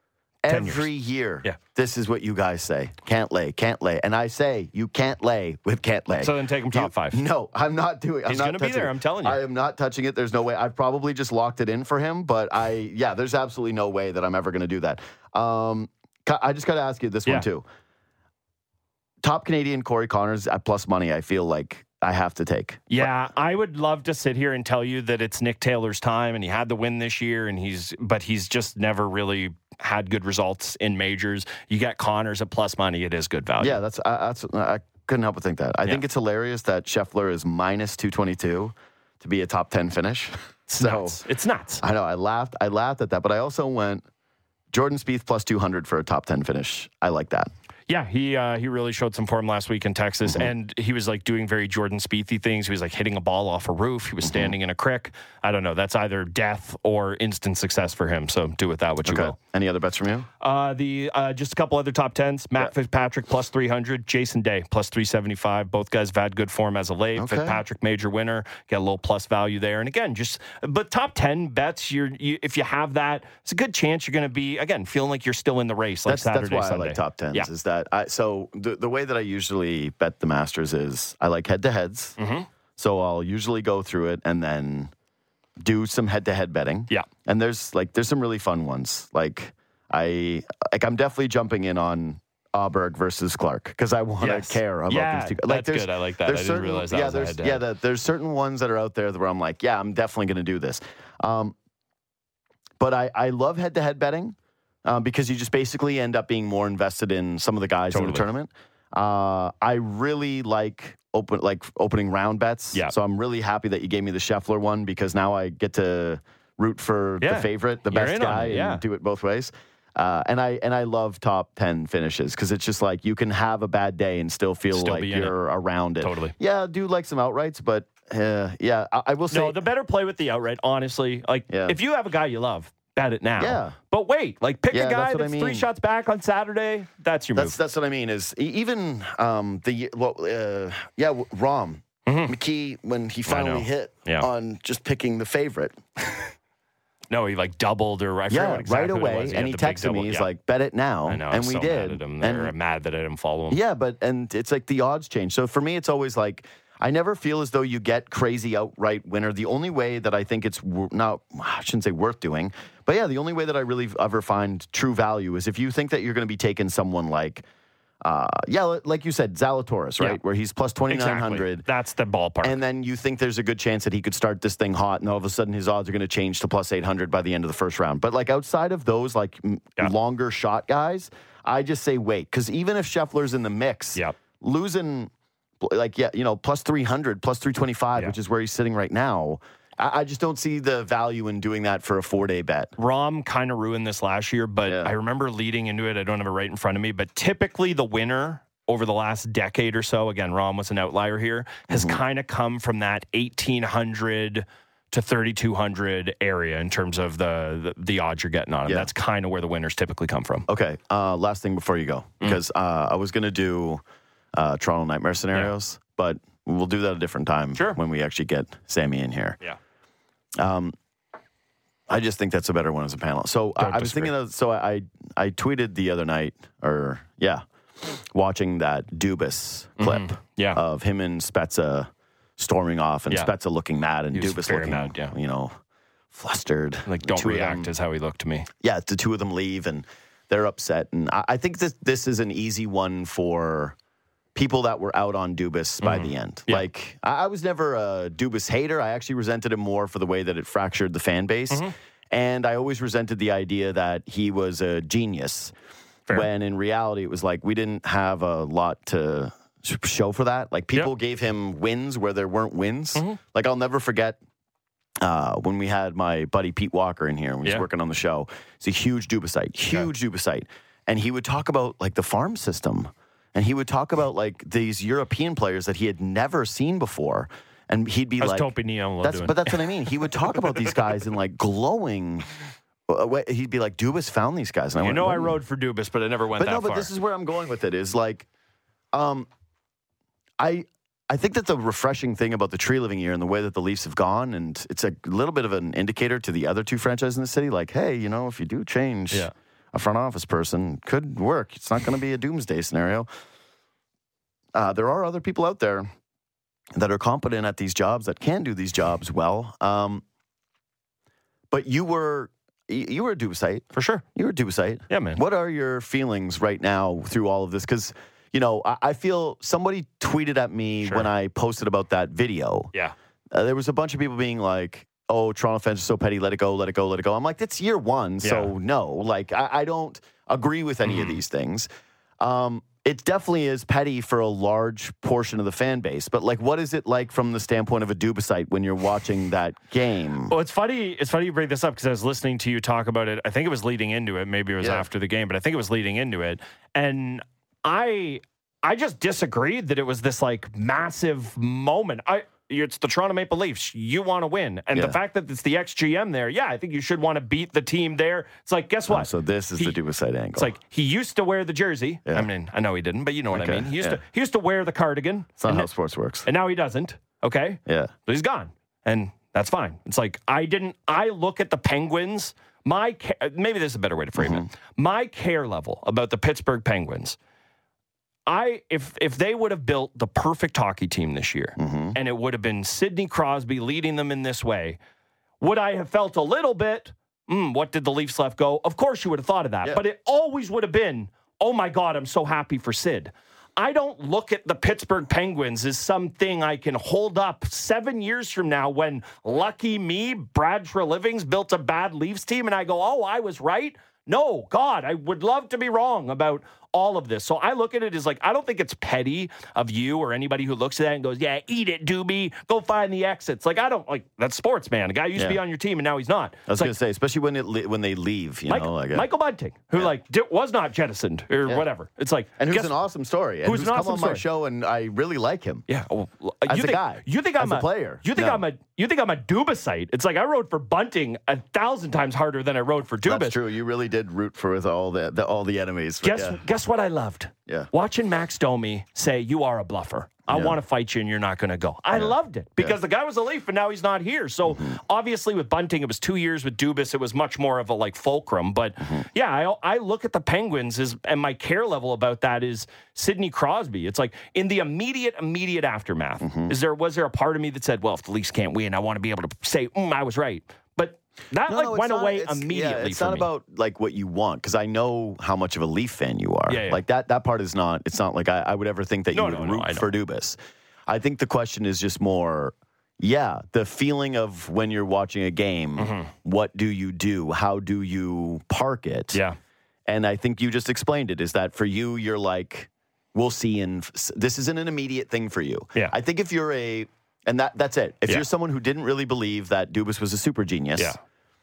Every year, Yeah. this is what you guys say. Can't lay, can't lay. And I say, you can't lay with can't lay. So then take him top You- five. No, I'm not doing it. He's going to be there, I'm telling you. I am not touching it. There's no way. I've probably just locked it in for him, but I, yeah, there's absolutely no way that I'm ever going to do that. Um, I just got to ask you this Yeah. one, too. Top Canadian Corey Connors at plus money, I feel like I have to take. Yeah, I would love to sit here and tell you that it's Nick Taylor's time and he had the win this year, and he's but he's just never really had good results in majors. You get Connors at plus money, it is good value. Yeah, that's I, that's I couldn't help but think that. I Yeah. think it's hilarious that Scheffler is minus two twenty-two to be a top ten finish. It's so nuts. It's nuts. I know I laughed. I laughed at that, but I also went Jordan Spieth plus two hundred for a top ten finish. I like that. Yeah, he uh, he really showed some form last week in Texas, Mm-hmm. and he was like doing very Jordan Spiethy things. He was like hitting a ball off a roof. He was Mm-hmm. standing in a creek. I don't know. That's either death or instant success for him. So do with that what you Okay. will. Any other bets from you? Uh, the uh, just a couple other top tens. Matt Yeah. Fitzpatrick plus three hundred. Jason Day plus three seventy five. Both guys have had good form as of late. Okay. Fitzpatrick major winner. Get a little plus value there. And again, just but top ten bets. You're you, if you have that, it's a good chance you're going to be again feeling like you're still in the race. Like That's Saturday, that's why Sunday. I like top tens. Yeah. Is that I so the the way that I usually bet the Masters is I like head to heads. Mm-hmm. So I'll usually go through it and then do some head to head betting. Yeah. And there's like there's some really fun ones. Like I like I'm definitely jumping in on Auberg versus Clark because I want to Yes. care about Yeah, these two. Like that's there's- good. I like that. there's I didn't certain- realize that yeah, was a there's head-to-head. yeah, that there's certain ones that are out there where I'm like, yeah, I'm definitely going to do this. Um, but I I love head to head betting uh, because you just basically end up being more invested in some of the guys in Totally. the tournament. Uh, I really like open like opening round bets. Yeah. So I'm really happy that you gave me the Scheffler one because now I get to root for Yeah. the favorite, the You're best in on guy, it, yeah. and do it both ways. Uh, and I and I love top ten finishes because it's just like you can have a bad day and still feel Still like be in it. you're around it. Totally. Yeah, I do like some outrights, but uh, yeah, I, I will say No, the better play with the outright, honestly. Like, Yeah. if you have a guy you love, bet it now. Yeah. But wait, like, pick Yeah, a guy that's what I that's three mean. shots back on Saturday. That's your that's move. that's what I mean. Is e- even um, the well, uh, yeah, w- Rom McKee when he know. finally hit Yeah. on just picking the favorite. No, he like doubled or I forget Yeah, what exactly right what it away, was. and had he the big texted double. me. He's Yeah. like, "Bet it now," I know, and I'm we so did. Mad at him. They're And- mad that I didn't follow him. Yeah, but and it's like the odds change. So for me, it's always like I never feel as though you get crazy outright winner. The only way that I think it's wor- not, I shouldn't say worth doing, but yeah, the only way that I really ever find true value is if you think that you're going to be taking someone like, uh, yeah, li- like you said, Zalatoris, right, Yeah. where he's plus twenty nine Exactly. hundred. That's the ballpark. And then you think there's a good chance that he could start this thing hot, and all of a sudden his odds are going to change to plus eight hundred by the end of the first round. But like outside of those like m- Yeah. longer shot guys, I just say wait, because even if Scheffler's in the mix, Yep. losing like yeah, you know, plus three hundred, plus three twenty five, Yeah. which is where he's sitting right now. I, I just don't see the value in doing that for a four day bet. Rom kind of ruined this last year, but Yeah. I remember leading into it. I don't have it right in front of me, but typically the winner over the last decade or so, again, Rom was an outlier here, has Mm-hmm. kind of come from that eighteen hundred to thirty-two hundred area in terms of the, the, the odds you're getting on him. Yeah. That's kind of where the winners typically come from. Okay, uh, last thing before you go, Mm. because uh, I was going to do uh, Toronto Nightmare scenarios, but we'll do that a different time Sure. when we actually get Sammy in here. Yeah. Um, I just think that's a better one as a panel. So I, Don't I was disagree. thinking of, so I I tweeted the other night, or yeah, watching that Dubas clip Yeah. of him and Spezza storming off, and Yeah. Spezza looking mad, and He was Dubas very looking, mad, yeah. you know, flustered. Like, The don't two of react them- is how he looked to me. yeah, the two of them leave and they're upset. And I, I think that this is an easy one for people that were out on Dubas by the end. Yeah. Like, I, I was never a Dubas hater. I actually resented him more for the way that it fractured the fan base. And I always resented the idea that he was a genius. Fair. When in reality, it was like we didn't have a lot to sh- show for that. Like, people Yep. gave him wins where there weren't wins. Like, I'll never forget uh, when we had my buddy Pete Walker in here when he was Yeah. working on the show. It's a huge Dubasite, huge Dubasite. And he would talk about like the farm system. And he would talk about like these European players that he had never seen before. And he'd be How's like, Topi Niemela that's, doing? but that's what I mean. He would talk about these guys in like glowing. uh, wa- He'd be like, Dubas found these guys. And I you went, know I "Whoa." rode for Dubas, but I never went But that no, but far. this is where I'm going with it is like, um, I I think that the refreshing thing about the tree living year and the way that the Leafs have gone, and it's a little bit of an indicator to the other two franchises in the city, like, hey, you know, if you do change Yeah. a front office person could work. It's not going to be a doomsday scenario. Uh, there are other people out there that are competent at these jobs, that can do these jobs well. Um, but you were you were a Dubasite. For sure. You were a Dubasite. Yeah, man. What are your feelings right now through all of this? Because, you know, I, I feel somebody tweeted at me Sure. when I posted about that video. Yeah. Uh, there was a bunch of people being like, oh, Toronto fans are so petty, let it go, let it go, let it go. I'm like, that's year one, so Yeah. no. Like, I, I don't agree with any mm. of these things. Um, it definitely is petty for a large portion of the fan base. But, like, what is it like from the standpoint of a Dubasite when you're watching that game? Well, it's funny. It's funny you bring this up because I was listening to you talk about it. I think it was leading into it. Maybe it was yeah. after the game, but I think it was leading into it. And I, I just disagreed that it was this like massive moment. I. It's the Toronto Maple Leafs. You want to win. And yeah. the fact that it's the ex G M there, yeah, I think you should want to beat the team there. It's like, guess what? Oh, so this is he, the Dubasite angle. It's like he used to wear the jersey. Yeah. I mean, I know he didn't, but you know what okay. I mean. He used yeah. to he used to wear the cardigan. It's not and how sports works. And now he doesn't. Okay? Yeah. But he's gone. And that's fine. It's like I didn't I look at the Penguins, my maybe this is a better way to frame mm-hmm. it. My care level about the Pittsburgh Penguins, I if if they would have built the perfect hockey team this year, mm-hmm. and it would have been Sidney Crosby leading them in this way, would I have felt a little bit, mm, what did the Leafs left go? Of course you would have thought of that. Yeah. But it always would have been, oh my God, I'm so happy for Sid. I don't look at the Pittsburgh Penguins as something I can hold up seven years from now when, lucky me, Brad Treliving's built a bad Leafs team, and I go, oh, I was right. No, God, I would love to be wrong about all of this. So I look at it as like, I don't think it's petty of you or anybody who looks at that and goes, yeah, eat it, Doobie. Go find the exits. Like, I don't, like, that's sports, man. A guy used yeah. to be on your team and now he's not. I was like, going to say, especially when it when they leave, you Mike, know. Like a, Michael Bunting, who, yeah. like, di- was not jettisoned or yeah. whatever. It's like. And who's guess, an awesome story. And who's, who's an come awesome on story. my show, and I really like him. Yeah. Well, as you a think, guy. You think as I'm a, a player. You think no. I'm a You think I'm a Dubasite? It's like I rode for Bunting a thousand times harder than I rode for Dubas. That's true. You really did root for all the, the all the enemies. Guess yeah. guess what I loved? Yeah. Watching Max Domi say, you are a bluffer. I yeah. want to fight you and you're not going to go. I yeah. loved it because yeah. the guy was a Leaf and now he's not here. So mm-hmm. obviously with Bunting, it was two years. With Dubas, it was much more of a like fulcrum. But mm-hmm. yeah, I, I look at the Penguins as, and my care level about that is Sidney Crosby. It's like in the immediate, immediate aftermath, mm-hmm. is there was there a part of me that said, well, if the Leafs can't win, I want to be able to say, mm, I was right. But that no, like no, went not, away it's, immediately. Yeah, it's for not me. about like what you want because I know how much of a Leaf fan you are. Yeah, yeah. Like that that part is not. It's not like I, I would ever think that no, you would no, root no, for Dubas. I think the question is just more, yeah, the feeling of when you're watching a game. Mm-hmm. What do you do? How do you park it? Yeah, and I think you just explained it. Is that for you? You're like, we'll see. And this isn't an immediate thing for you. Yeah, I think if you're a And that that's it. If yeah. you're someone who didn't really believe that Dubas was a super genius, yeah.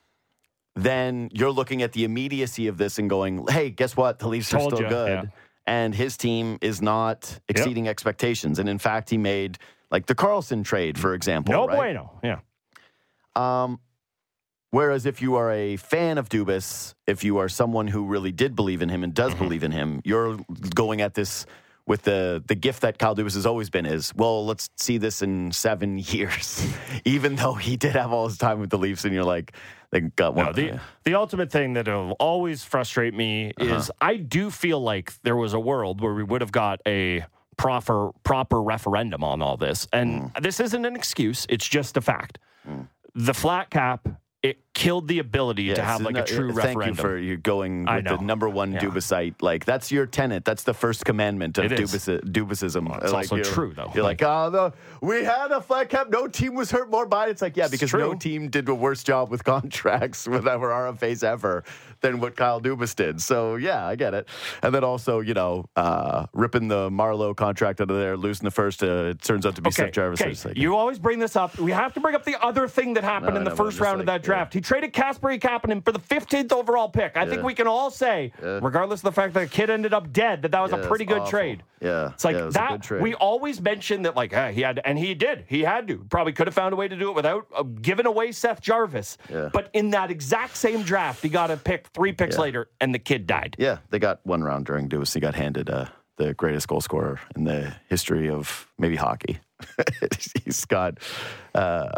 then you're looking at the immediacy of this and going, hey, guess what? The Leafs Told are still you, good. Yeah. And his team is not exceeding yep. expectations. And in fact, he made like the Karlsson trade, for example. No right? bueno. Yeah. Um, whereas if you are a fan of Dubas, if you are someone who really did believe in him and does mm-hmm. believe in him, you're going at this with the the gift that Kyle Dubas has always been is, well, let's see this in seven years, even though he did have all his time with the Leafs, and you're like, they got one. No, the, the ultimate thing that will always frustrate me uh-huh. is I do feel like there was a world where we would have got a proper proper referendum on all this, and mm. this isn't an excuse; it's just a fact. Mm. The flat cap. It killed the ability yes, to have like a true thank referendum. Thank you for you going with the number one yeah. Dubasite. Like that's your tenet. That's the first commandment of Dubas, Dubasism. Well, it's like, also true though. You're like, like oh, the, we had a flat cap. No team was hurt more by it. It's like, yeah, because no team did a worse job with contracts with our R F As ever than what Kyle Dubas did. So yeah, I get it. And then also, you know, uh, ripping the Marleau contract out of there, losing the first. Uh, it turns out to be okay, Seth Jarvis. Okay. Like, you always bring this up. We have to bring up the other thing that happened no, in the no, first round like, of that draft. Yeah. He traded Kasperi Kapanen for the fifteenth overall pick. I yeah. think we can all say, yeah. regardless of the fact that the kid ended up dead, that that was yeah, a pretty good awful. trade. Yeah, it's like yeah, it that. We always mention that, like, hey, he had, and he did. He had to. Probably could have found a way to do it without uh, giving away Seth Jarvis. Yeah. But in that exact same draft, he got a pick three picks yeah. later, and the kid died. Yeah, they got one round during Dubas. He got handed uh, the greatest goal scorer in the history of maybe hockey. He's got uh,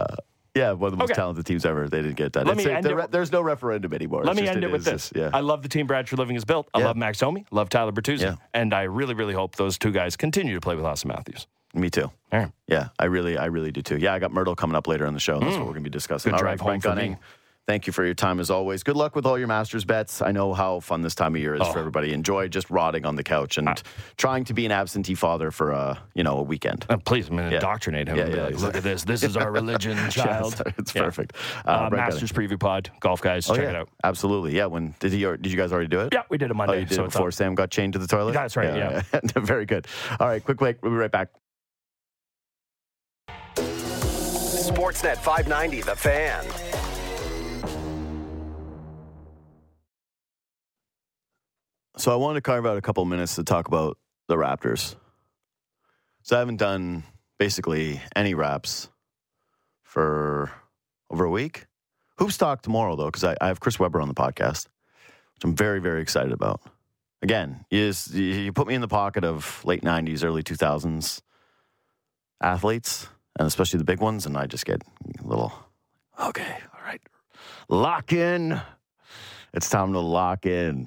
Yeah, one of the most Okay. talented teams ever. They didn't get that. Let It's me a- end there- it- there's no referendum anymore. Let It's me just- end it with is this. just- yeah. I love the team Bradford Living has built. I Yeah. love Max Domi. Love Tyler Bertuzzi. Yeah. And I really, really hope those two guys continue to play with Austin Matthews. Me too. All right. Yeah, I really, I really do too. Yeah, I got Myrtle coming up later in the show. That's what we're going to be discussing. Good All drive right, home Brent for Gunning, me. thank you for your time as always. Good luck with all your Masters bets. I know how fun this time of year is Oh. for everybody. Enjoy just rotting on the couch and Ah. trying to be an absentee father for a, you know, a weekend. Uh, please, I'm going to Yeah. indoctrinate him. Yeah, and be yeah, like, Look exactly. at this. This is our religion, child. Yes, it's Yeah. perfect. Uh, Uh, Brent Masters preview pod, golf guys. Gunning. Check Oh, yeah, it out. absolutely. Yeah, when did he? Did you guys already do it? Yeah, we did it Oh, Monday. you did so it it's before up. Sam got chained to the toilet? That's right, yeah. Very good. All right, quick break. We'll be right back. Sportsnet five ninety, The Fan. So I wanted to carve out a couple minutes to talk about the Raptors. So I haven't done basically any Raps for over a week. Hoops Talk tomorrow, though, because I, I have Chris Webber on the podcast, which I'm very, very excited about. Again, you, just, you you put me in the pocket of late nineties, early two thousands athletes, and especially the big ones, and I just get a little, okay, all right, lock in. It's time to lock in.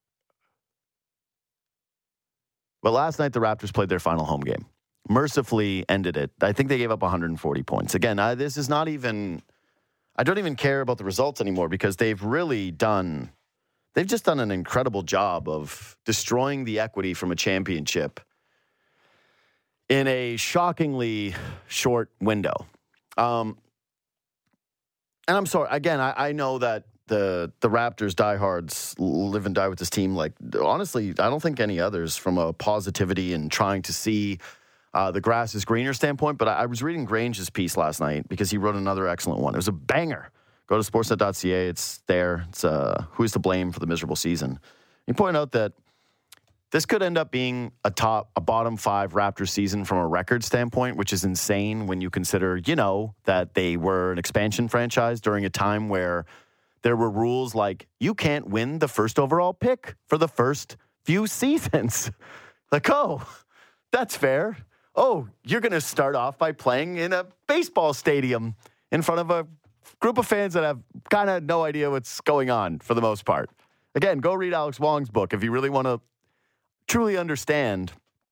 But last night, the Raptors played their final home game. Mercifully ended it. I think they gave up one hundred forty points. Again, I, this is not even, I don't even care about the results anymore because they've really done, they've just done an incredible job of destroying the equity from a championship in a shockingly short window. Um, and I'm sorry, again, I, I know that the the Raptors diehards live and die with this team. Like, honestly, I don't think any others from a positivity and trying to see uh, the grass is greener standpoint. But I, I was reading Grange's piece last night because he wrote another excellent one. It was a banger. Go to sportsnet dot c a. It's there. It's uh, who's to blame for the miserable season. He pointed out that this could end up being a top, a bottom five Raptors season from a record standpoint, which is insane when you consider, you know, that they were an expansion franchise during a time where there were rules like you can't win the first overall pick for the first few seasons. Like, oh, that's fair. Oh, you're going to start off by playing in a baseball stadium in front of a group of fans that have kind of no idea what's going on for the most part. Again, go read Alex Wong's book if you really want to truly understand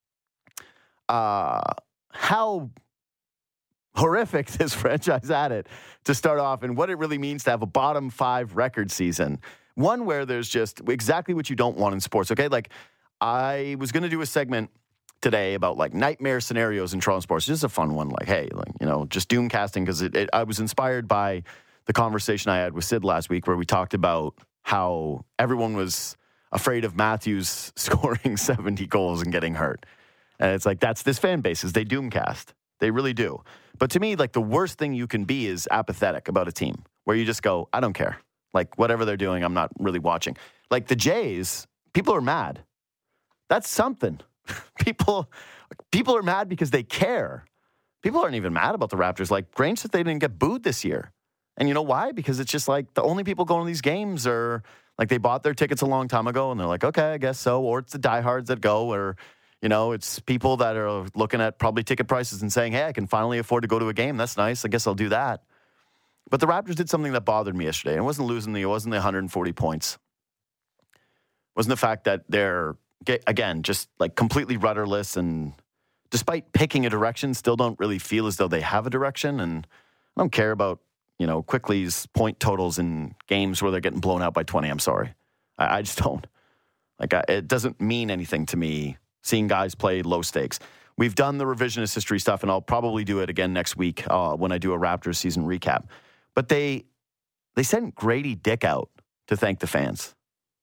uh, how horrific this franchise had it to start off and what it really means to have a bottom five record season. One where there's just exactly what you don't want in sports, okay? Like, I was going to do a segment today about, like, nightmare scenarios in Toronto sports. Just a fun one, like, hey, like, you know, just doom casting, because it, it, I was inspired by the conversation I had with Sid last week where we talked about how everyone was afraid of Matthews scoring seventy goals and getting hurt. And it's like, that's this fan base, is they doomcast. They really do. But to me, like, the worst thing you can be is apathetic about a team where you just go, I don't care. Like, whatever they're doing, I'm not really watching. Like the Jays, people are mad. That's something. people, people are mad because they care. People aren't even mad about the Raptors. Like, Grange said they didn't get booed this year. And you know why? Because it's just like the only people going to these games are, like, they bought their tickets a long time ago and they're like, okay, I guess so. Or it's the diehards that go, or, you know, it's people that are looking at probably ticket prices and saying, hey, I can finally afford to go to a game. That's nice. I guess I'll do that. But the Raptors did something that bothered me yesterday. It wasn't losing the, it wasn't the one hundred forty points. It wasn't the fact that they're, again, just like completely rudderless and despite picking a direction, still don't really feel as though they have a direction. And I don't care about, you know, Quickly's point totals in games where they're getting blown out by twenty. I'm sorry. I, I just don't. Like, I, it doesn't mean anything to me seeing guys play low stakes. We've done the revisionist history stuff, and I'll probably do it again next week uh, when I do a Raptors season recap. But they they sent Grady Dick out to thank the fans.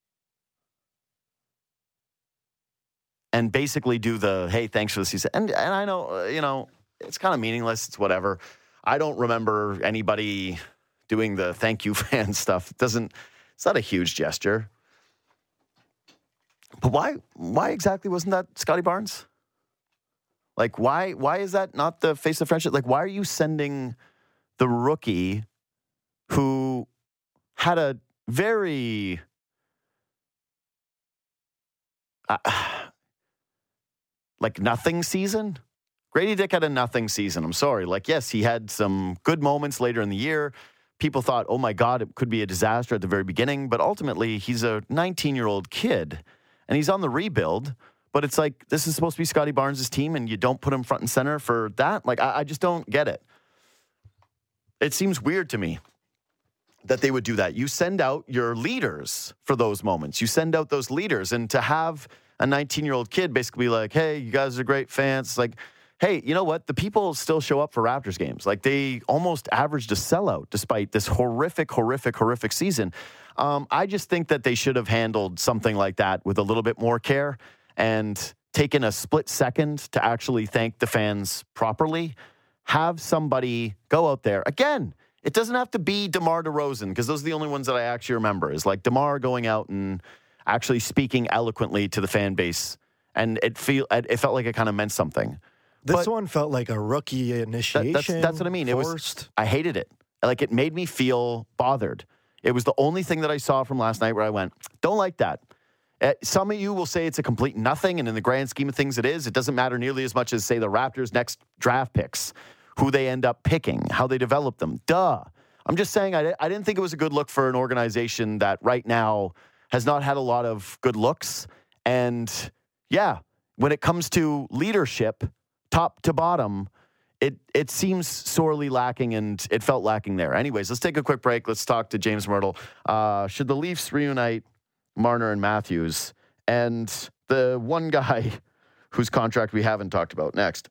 And basically do the, hey, thanks for the season. And, and I know, uh, you know, it's kind of meaningless. It's whatever. I don't remember anybody doing the thank you fan stuff. It doesn't, it's not a huge gesture. But why, why exactly wasn't that Scotty Barnes? Like, why, why is that not the face of friendship? Like, why are you sending the rookie who had a very, uh, like, nothing season? Grady Dick had a nothing season. I'm sorry. Like, yes, he had some good moments later in the year. People thought, oh my God, it could be a disaster at the very beginning. But ultimately, he's a nineteen-year-old kid, and he's on the rebuild. But it's like, this is supposed to be Scotty Barnes' team, and you don't put him front and center for that? Like, I, I just don't get it. It seems weird to me that they would do that. You send out your leaders for those moments. You send out those leaders. And to have a nineteen-year-old kid basically be like, hey, you guys are great fans. It's like, hey, you know what? The people still show up for Raptors games. Like, they almost averaged a sellout despite this horrific, horrific, horrific season. Um, I just think that they should have handled something like that with a little bit more care and taken a split second to actually thank the fans properly. Have somebody go out there. Again, it doesn't have to be DeMar DeRozan, because those are the only ones that I actually remember, is like DeMar going out and actually speaking eloquently to the fan base. And it feel it felt like it kind of meant something. This but one felt like a rookie initiation. That, that's, that's what I mean. Forced. It was. I hated it. Like, it made me feel bothered. It was the only thing that I saw from last night where I went, don't like that. Uh, some of you will say it's a complete nothing, and in the grand scheme of things it is. It doesn't matter nearly as much as, say, the Raptors' next draft picks, who they end up picking, how they develop them. Duh. I'm just saying I, I didn't think it was a good look for an organization that right now has not had a lot of good looks. And, yeah, when it comes to leadership, top to bottom, it it seems sorely lacking, and it felt lacking there. Anyways, let's take a quick break. Let's talk to James Myrtle. Uh, should the Leafs reunite Marner and Matthews? And the one guy whose contract we haven't talked about next,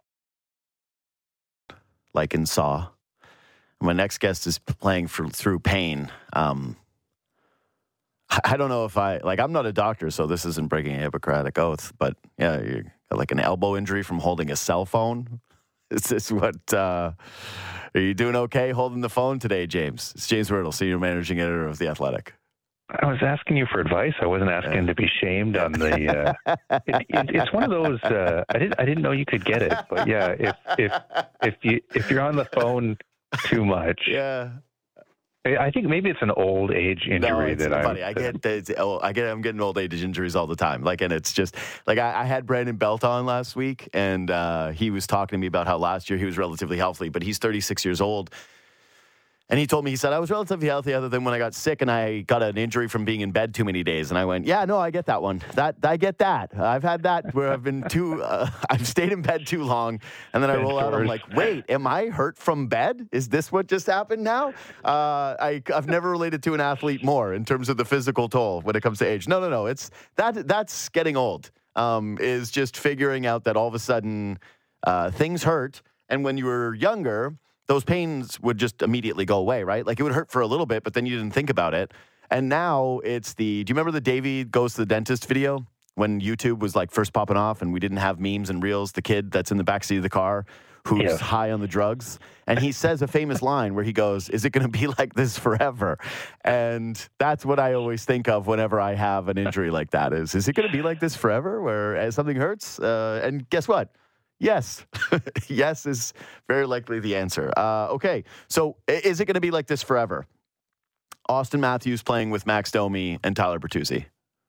like in Saw. My next guest is playing for, through pain. Um, I don't know if I, like, I'm not a doctor, so this isn't breaking a Hippocratic oath, but yeah, you got like an elbow injury from holding a cell phone. Is this what, uh, are you doing okay holding the phone today, James? It's James Myrtle, Senior Managing Editor of The Athletic. I was asking you for advice. I wasn't asking yeah. to be shamed on the. Uh, it, it, it's one of those. Uh, I didn't. I didn't know you could get it, but yeah, if if if you if you're on the phone too much, yeah. I think maybe it's an old age injury no, that I. Funny. I get. It's, oh, I get. I'm getting old age injuries all the time. Like, and it's just like I, I had Brandon Belt on last week, and uh, he was talking to me about how last year he was relatively healthy, but he's thirty-six years old. And he told me, he said, I was relatively healthy other than when I got sick and I got an injury from being in bed too many days. And I went, yeah, no, I get that one. That I get that. I've had that where I've been too, uh, I've stayed in bed too long. And then I roll out, I'm like, wait, am I hurt from bed? Is this what just happened now? Uh, I, I've never related to an athlete more in terms of the physical toll when it comes to age. No, no, no. It's that that's getting old, um, is just figuring out that all of a sudden uh, things hurt. And when you were younger, those pains would just immediately go away, right? Like, it would hurt for a little bit, but then you didn't think about it. And now it's the, do you remember the Davey Goes to the Dentist video when YouTube was like first popping off and we didn't have memes and reels? The kid that's in the backseat of the car who's yeah. high on the drugs. And he says a famous line where he goes, is it going to be like this forever? And that's what I always think of whenever I have an injury like that is, is it going to be like this forever where something hurts? Uh, and guess what? Yes. Yes is very likely the answer. Uh, okay, so is it going to be like this forever? Austin Matthews playing with Max Domi and Tyler Bertuzzi.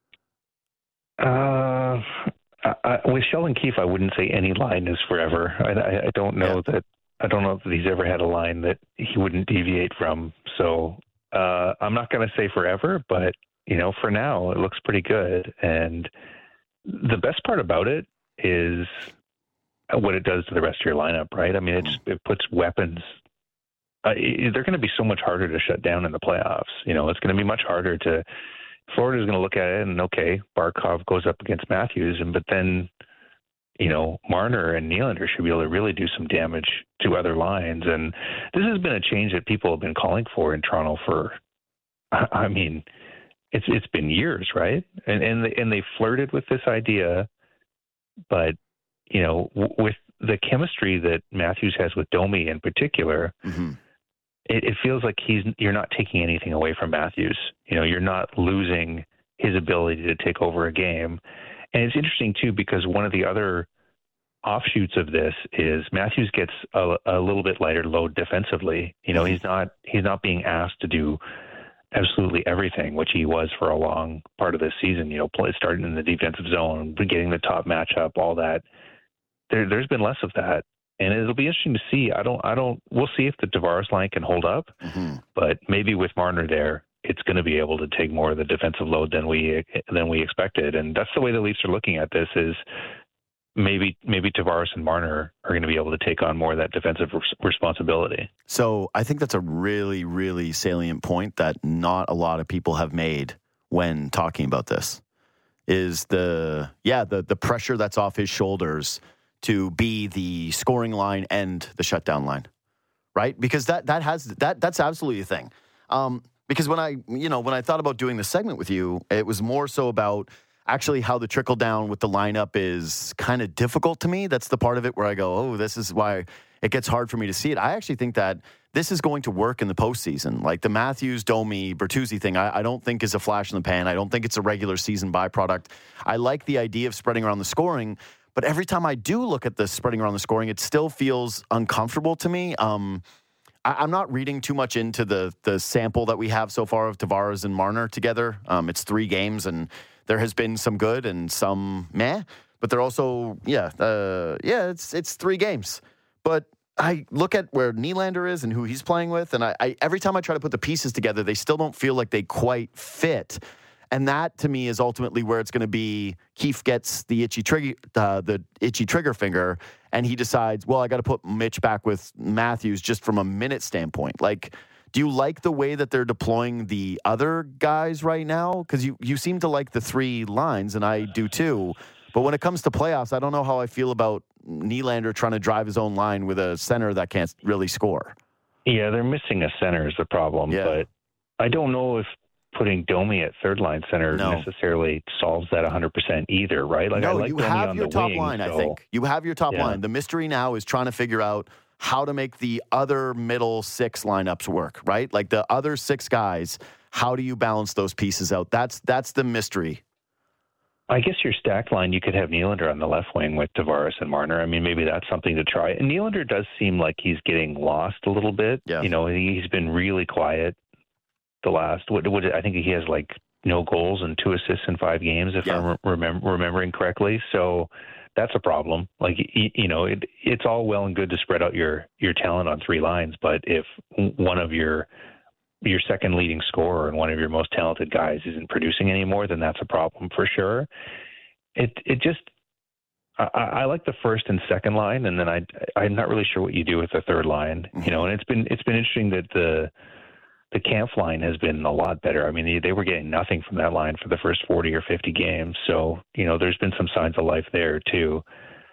Uh, I, with Sheldon Keefe, I wouldn't say any line is forever. I, I, I don't know yeah. that. I don't know that he's ever had a line that he wouldn't deviate from. So uh, I'm not going to say forever, but you know, for now, it looks pretty good. And the best part about it is what it does to the rest of your lineup, right? I mean, it's, it puts weapons. Uh, it, they're going to be so much harder to shut down in the playoffs. You know, it's going to be much harder to. Florida's going to look at it and okay, Barkov goes up against Matthews, and but then, you know, Marner and Nylander should be able to really do some damage to other lines. And this has been a change that people have been calling for in Toronto for. I mean, it's it's been years, right? And and they, and they flirted with this idea, but. You know, w- with the chemistry that Matthews has with Domi in particular, mm-hmm. it, it feels like he's you're not taking anything away from Matthews. You know, you're not losing his ability to take over a game. And it's interesting, too, because one of the other offshoots of this is Matthews gets a, a little bit lighter load defensively. You know, mm-hmm. he's not he's not being asked to do absolutely everything, which he was for a long part of this season. You know, play, starting in the defensive zone, getting the top matchup, all that. There, there's been less of that, and it'll be interesting to see. I don't, I don't. We'll see if the Tavares line can hold up, mm-hmm. but maybe with Marner there, it's going to be able to take more of the defensive load than we than we expected, and that's the way the Leafs are looking at this. Is maybe maybe Tavares and Marner are going to be able to take on more of that defensive res- responsibility. So I think that's a really, really salient point that not a lot of people have made when talking about this. Is the yeah the the pressure that's off his shoulders to be the scoring line and the shutdown line, right? Because that that has that that's absolutely a thing. Um, because when I you know when I thought about doing this segment with you, it was more so about actually how the trickle down with the lineup is kind of difficult to me. That's the part of it where I go, oh, this is why it gets hard for me to see it. I actually think that this is going to work in the postseason. Like the Matthews, Domi, Bertuzzi thing, I, I don't think is a flash in the pan. I don't think it's a regular season byproduct. I like the idea of spreading around the scoring, but every time I do look at the spreading around the scoring, it still feels uncomfortable to me. Um, I, I'm not reading too much into the the sample that we have so far of Tavares and Marner together. Um, it's three games, and there has been some good and some meh, but they're also, yeah, uh, yeah, it's it's three games. But I look at where Nylander is and who he's playing with, and I, I every time I try to put the pieces together, they still don't feel like they quite fit. And that, to me, is ultimately where it's going to be. Keefe gets the itchy trigger, uh, the itchy trigger finger, and he decides, well, I got to put Mitch back with Matthews just from a minute standpoint. Like, do you like the way that they're deploying the other guys right now? Because you, you seem to like the three lines, and I do too. But when it comes to playoffs, I don't know how I feel about Nylander trying to drive his own line with a center that can't really score. Yeah, they're missing a center is the problem. Yeah. But I don't know if putting Domi at third line center no. necessarily solves that one hundred percent either, right? Like, no, I like you Domi have on your the top wing, line, so. I think. You have your top yeah. line. The mystery now is trying to figure out how to make the other middle six lineups work, right? Like the other six guys, how do you balance those pieces out? That's that's the mystery. I guess your stacked line, you could have Nylander on the left wing with Tavares and Marner. I mean, maybe that's something to try. And Nylander does seem like he's getting lost a little bit. Yeah. You know, he's been really quiet the last, what, what I think he has like no goals and two assists in five games, if yeah. I'm remem- remembering correctly. So that's a problem. Like, you know, it, it's all well and good to spread out your, your talent on three lines, but if one of your your second leading scorer and one of your most talented guys isn't producing anymore, then that's a problem for sure. It it just I, I like the first and second line, and then I I'm not really sure what you do with the third line. Mm-hmm. You know, and it's been it's been interesting that the the Kampf line has been a lot better. I mean, they, they were getting nothing from that line for the first forty or fifty games, so you know, there's been some signs of life there too.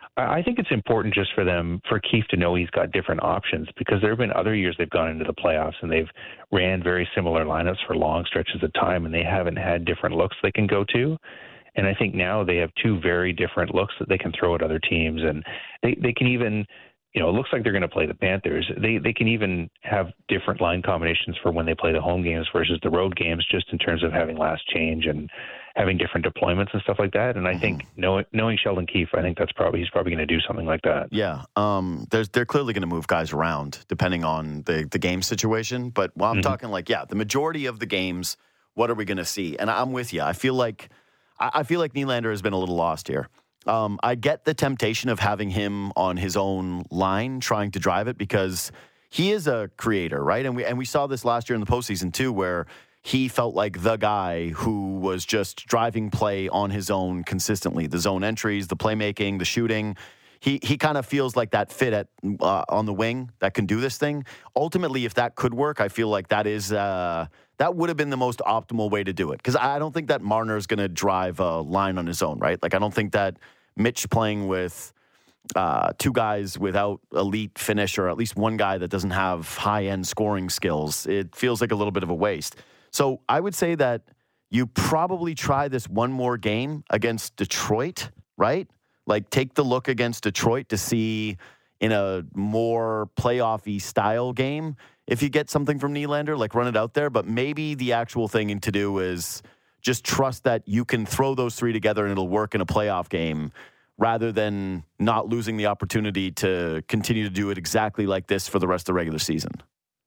I think it's important just for them, for Keefe to know he's got different options, because there have been other years they've gone into the playoffs and they've ran very similar lineups for long stretches of time, and they haven't had different looks they can go to. And I think now they have two very different looks that they can throw at other teams, and they, they can even, you know, it looks like they're going to play the Panthers. They they can even have different line combinations for when they play the home games versus the road games, just in terms of having last change and having different deployments and stuff like that. And I mm-hmm. think knowing, knowing Sheldon Keefe, I think that's probably he's probably going to do something like that. Yeah, um, there's they're clearly going to move guys around depending on the the game situation. But well, I'm mm-hmm. talking like yeah, the majority of the games, what are we going to see? And I'm with you. I feel like I, I feel like Nylander has been a little lost here. Um, I get the temptation of having him on his own line, trying to drive it, because he is a creator, right? And we and we saw this last year in the postseason too, where he felt like the guy who was just driving play on his own consistently. The zone entries, the playmaking, the shooting. He he kind of feels like that fit at uh, on the wing that can do this thing. Ultimately, if that could work, I feel like that is uh, that would have been the most optimal way to do it. Because I don't think that Marner is going to drive a line on his own, right? Like I don't think that Mitch playing with uh, two guys without elite finish, or at least one guy that doesn't have high-end scoring skills, it feels like a little bit of a waste. So I would say that you probably try this one more game against Detroit, right? Like take the look against Detroit to see in a more playoff-y style game if you get something from Nylander, like run it out there. But maybe the actual thing to do is just trust that you can throw those three together and it'll work in a playoff game, rather than not losing the opportunity to continue to do it exactly like this for the rest of the regular season.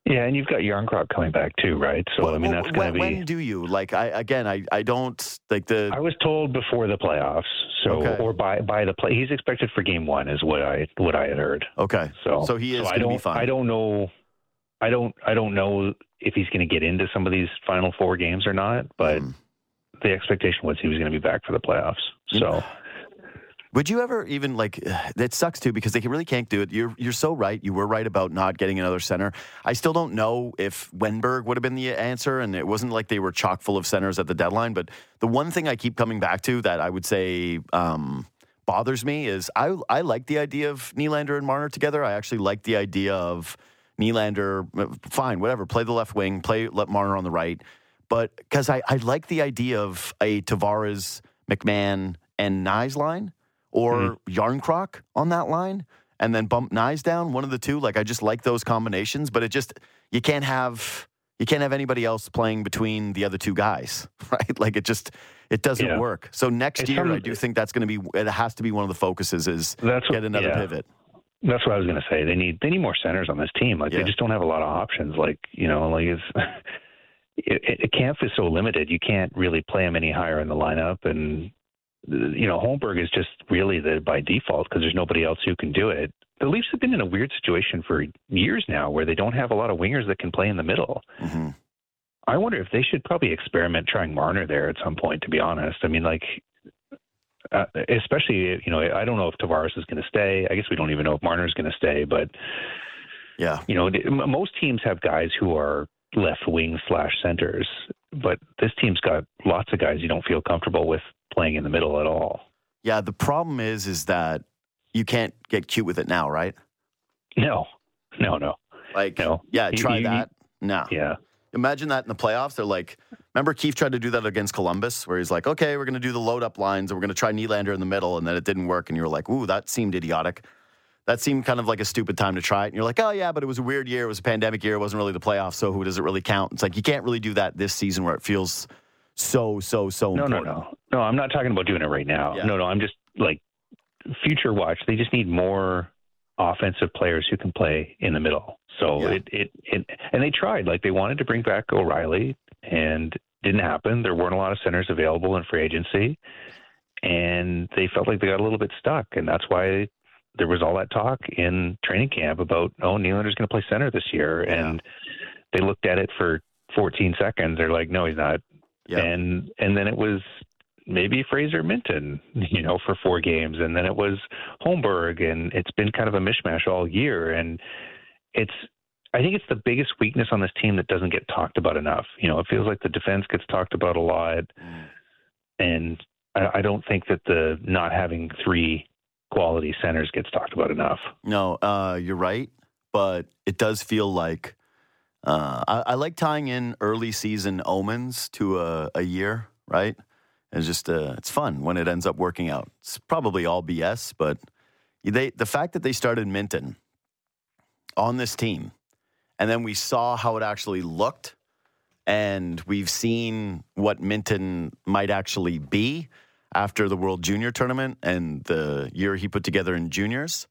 Yeah, and you've got Jarnkrok coming back too, right? So, well, I mean, that's going to be... When do you? Like, I again, I, I don't... like the. I was told before the playoffs, so okay. or by by the play. He's expected for game one, is what I what I had heard. Okay. So, so he is so going to be fine. I don't know... I don't I don't know if he's going to get into some of these final four games or not, but mm. the expectation was he was going to be back for the playoffs. So... Would you ever even, like, it sucks too because they really can't do it. You're you're so right. You were right about not getting another center. I still don't know if Wenberg would have been the answer, and it wasn't like they were chock full of centers at the deadline. But the one thing I keep coming back to that I would say um, bothers me is I, I like the idea of Nylander and Marner together. I actually like the idea of Nylander, fine, whatever, play the left wing, play let Marner on the right. But because I, I like the idea of a Tavares, McMahon, and Nyes line. Or mm. Jarnkrok on that line, and then bump Nyes down, one of the two. Like, I just like those combinations, but it just, you can't have, you can't have anybody else playing between the other two guys, right? Like, it just, it doesn't yeah. work. So next it's year, I do think that's going to be, it has to be one of the focuses is that's what, get another yeah. pivot. That's what I was going to say. They need, they need more centers on this team. Like, yeah. they just don't have a lot of options. Like, you know, like it's, it, it, camp is so limited. You can't really play them any higher in the lineup, and you know, Holmberg is just really the by default because there's nobody else who can do it. The Leafs have been in a weird situation for years now where they don't have a lot of wingers that can play in the middle. Mm-hmm. I wonder if they should probably experiment trying Marner there at some point, to be honest. I mean, like, uh, especially, you know, I don't know if Tavares is going to stay. I guess we don't even know if Marner is going to stay, but, yeah, you know, most teams have guys who are left wing slash centers, but this team's got lots of guys you don't feel comfortable with playing in the middle at all. Yeah, the problem is is that you can't get cute with it now, right? No, no, no. Like, no. yeah, try you, that. No. Yeah. Imagine that in the playoffs. They're like, remember Keefe tried to do that against Columbus, where he's like, okay, we're going to do the load-up lines, and we're going to try Nylander in the middle, and then it didn't work, and you were like, ooh, that seemed idiotic. That seemed kind of like a stupid time to try it. And you're like, oh, yeah, but it was a weird year. It was a pandemic year. It wasn't really the playoffs, so who does it really count? It's like you can't really do that this season where it feels so, so, so no, important. No, no, no. No, I'm not talking about doing it right now. Yeah. No, no, I'm just, like, future watch. They just need more offensive players who can play in the middle. So yeah. it, it, it, and they tried. Like, they wanted to bring back O'Reilly, and didn't happen. There weren't a lot of centers available in free agency, and they felt like they got a little bit stuck, and that's why there was all that talk in training camp about, oh, Nylander's going to play center this year. Yeah. And they looked at it for fourteen seconds. They're like, no, he's not. Yeah. And and then it was maybe Fraser Minton, you know, for four games. And then it was Holmberg. And it's been kind of a mishmash all year. And it's, I think it's the biggest weakness on this team that doesn't get talked about enough. You know, it feels like the defense gets talked about a lot. Mm. And I, I don't think that the not having three quality centers gets talked about enough. No, uh, you're right, but it does feel like uh, I, I like tying in early season omens to a, a year, right? It's just uh, it's fun when it ends up working out. It's probably all B S, but they the fact that they started Minton on this team, and then we saw how it actually looked, and we've seen what Minton might actually be after the World Junior Tournament and the year he put together in juniors.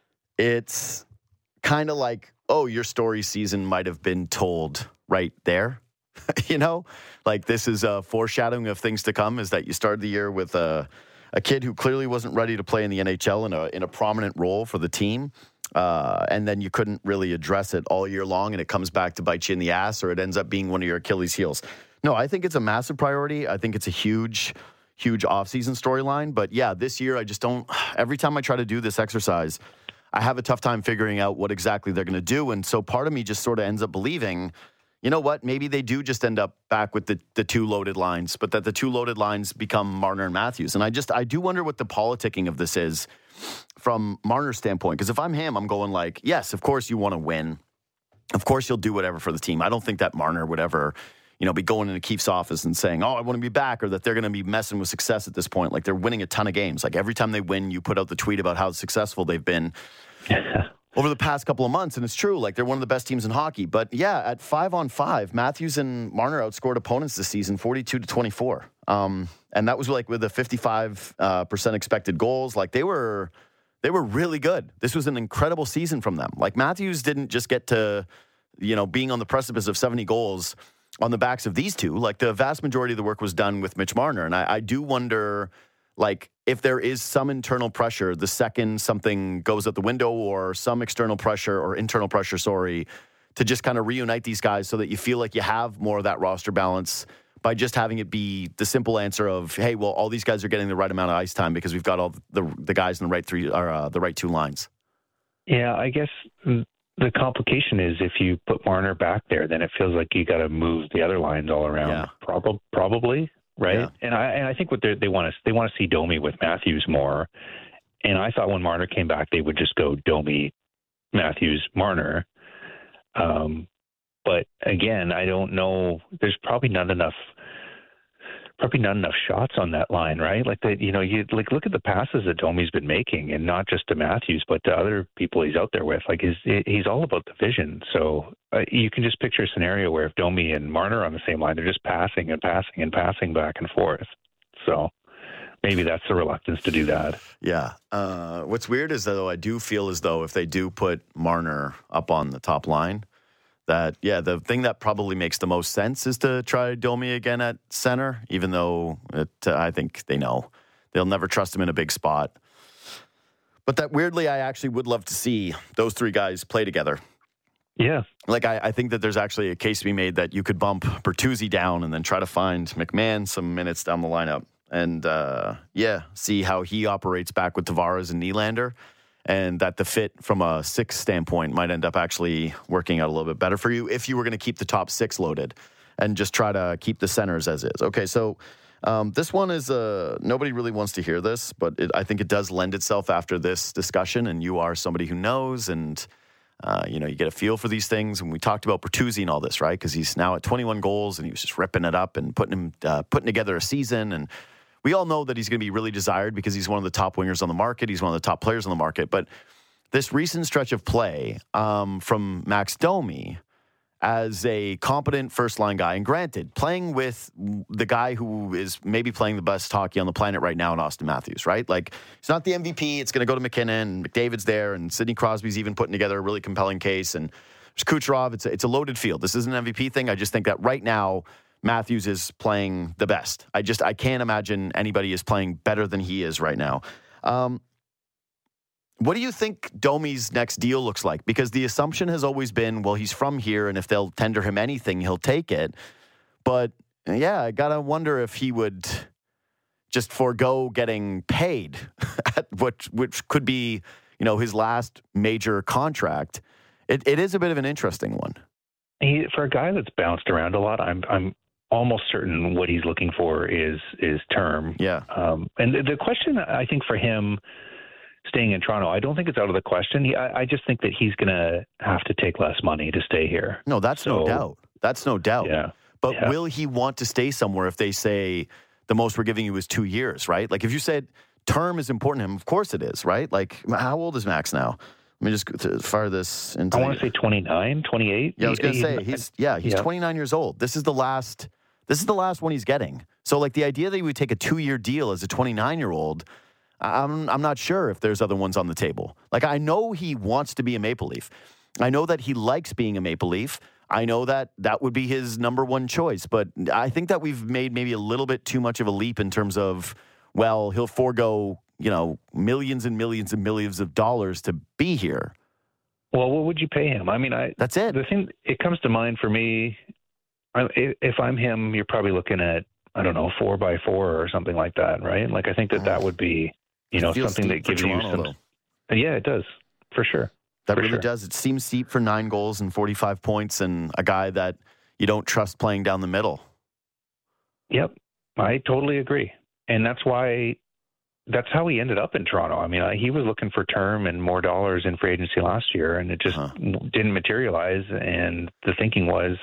It's kind of like, oh, your story season might have been told right there. You know, like this is a foreshadowing of things to come, is that you started the year with a, a kid who clearly wasn't ready to play in the N H L in a, in a prominent role for the team. Uh, and then you couldn't really address it all year long, and it comes back to bite you in the ass, or it ends up being one of your Achilles heels. No, I think it's a massive priority. I think it's a huge huge offseason storyline. But yeah, this year I just don't, every time I try to do this exercise, I have a tough time figuring out what exactly they're going to do. And so part of me just sort of ends up believing, you know what, maybe they do just end up back with the, the two loaded lines, but that the two loaded lines become Marner and Matthews. And I just, I do wonder what the politicking of this is from Marner's standpoint. Because if I'm him, I'm going like, yes, of course you want to win. Of course you'll do whatever for the team. I don't think that Marner would ever, you know, be going into Keefe's office and saying, oh, I want to be back, or that they're going to be messing with success at this point. Like, they're winning a ton of games. Like, every time they win, you put out the tweet about how successful they've been over the past couple of months. And it's true. Like, they're one of the best teams in hockey. But yeah, at five on five, Matthews and Marner outscored opponents this season forty-two to twenty-four. Um, and that was like with a fifty-five uh, percent expected goals. Like, they were, they were really good. This was an incredible season from them. Like, Matthews didn't just get to you know, being on the precipice of seventy goals on the backs of these two. Like, the vast majority of the work was done with Mitch Marner. And I, I do wonder, like, if there is some internal pressure the second something goes out the window, or some external pressure or internal pressure, sorry, to just kind of reunite these guys so that you feel like you have more of that roster balance by just having it be the simple answer of, hey, well, all these guys are getting the right amount of ice time because we've got all the the guys in the right three or uh, the right two lines. Yeah, I guess the complication is if you put Marner back there, then it feels like you got to move the other lines all around. Yeah. Prob- probably, right? Yeah. And I and I think what they want to they want to see Domi with Matthews more. And I thought when Marner came back, they would just go Domi, Matthews, Marner. Um, but again, I don't know. There's probably not enough. Probably not enough shots on that line, right? Like that, you know, you like look at the passes that Domi's been making, and not just to Matthews, but to other people he's out there with. Like he's he's all about the vision. So uh, you can just picture a scenario where if Domi and Marner are on the same line, they're just passing and passing and passing back and forth. So maybe that's the reluctance to do that. Yeah. Uh, what's weird is, though, I do feel as though if they do put Marner up on the top line, that, yeah, the thing that probably makes the most sense is to try Domi again at center, even though it, uh, I think they know they'll never trust him in a big spot. But that weirdly, I actually would love to see those three guys play together. Yeah. Like, I, I think that there's actually a case to be made that you could bump Bertuzzi down and then try to find McMahon some minutes down the lineup. And, uh, yeah, see how he operates back with Tavares and Nylander. And that the fit from a six standpoint might end up actually working out a little bit better for you if you were going to keep the top six loaded and just try to keep the centers as is. Okay, so um, this one is, uh, nobody really wants to hear this, but it, I think it does lend itself after this discussion, and you are somebody who knows, and, uh, you know, you get a feel for these things. And we talked about Bertuzzi and all this, right? Because he's now at twenty-one goals, and he was just ripping it up and putting him uh, putting together a season, and we all know that he's going to be really desired because he's one of the top wingers on the market. He's one of the top players on the market. But this recent stretch of play um, from Max Domi as a competent first-line guy, and granted, playing with the guy who is maybe playing the best hockey on the planet right now in Austin Matthews, right? Like, he's not the M V P. It's going to go to McKinnon, and McDavid's there, and Sidney Crosby's even putting together a really compelling case. And there's Kucherov. It's a, it's a loaded field. This isn't an M V P thing. I just think that right now, Matthews is playing the best. I just, I can't imagine anybody is playing better than he is right now. Um, what do you think Domi's next deal looks like? Because the assumption has always been, well, he's from here, and if they'll tender him anything, he'll take it. But yeah, I gotta wonder if he would just forego getting paid at what, which could be, you know, his last major contract. It, it is a bit of an interesting one. He, for a guy that's bounced around a lot, I'm, I'm, almost certain what he's looking for is is term. Yeah. Um, and the, the question, I think, for him staying in Toronto, I don't think it's out of the question. He, I, I just think that he's going to have to take less money to stay here. No, that's so, no doubt. That's no doubt. Yeah. But yeah. will he want to stay somewhere if they say the most we're giving you is two years, right? Like, if you said term is important to him, of course it is, right? Like, how old is Max now? Let me just fire this into. I want to say twenty-nine, twenty-eight. Yeah, I was going to say he's yeah he's yeah. twenty-nine years old. This is the last. This is the last one he's getting. So, like, the idea that he would take a two-year deal as a twenty-nine-year-old, I'm I'm not sure if there's other ones on the table. Like, I know he wants to be a Maple Leaf. I know that he likes being a Maple Leaf. I know that that would be his number one choice. But I think that we've made maybe a little bit too much of a leap in terms of, well, he'll forego, you know, millions and millions and millions of dollars to be here. Well, what would you pay him? I mean, I that's it. The thing, it comes to mind for me, if I'm him, you're probably looking at, I don't know, four by four or something like that, right? Like, I think that that would be, you know, something that gives you some. Though. Yeah, it does, for sure. That for really sure. does. It seems steep for nine goals and forty-five points, and a guy that you don't trust playing down the middle. Yep, I totally agree, and that's why. That's how he ended up in Toronto. I mean, he was looking for term and more dollars in free agency last year, and it just huh. didn't materialize. And the thinking was,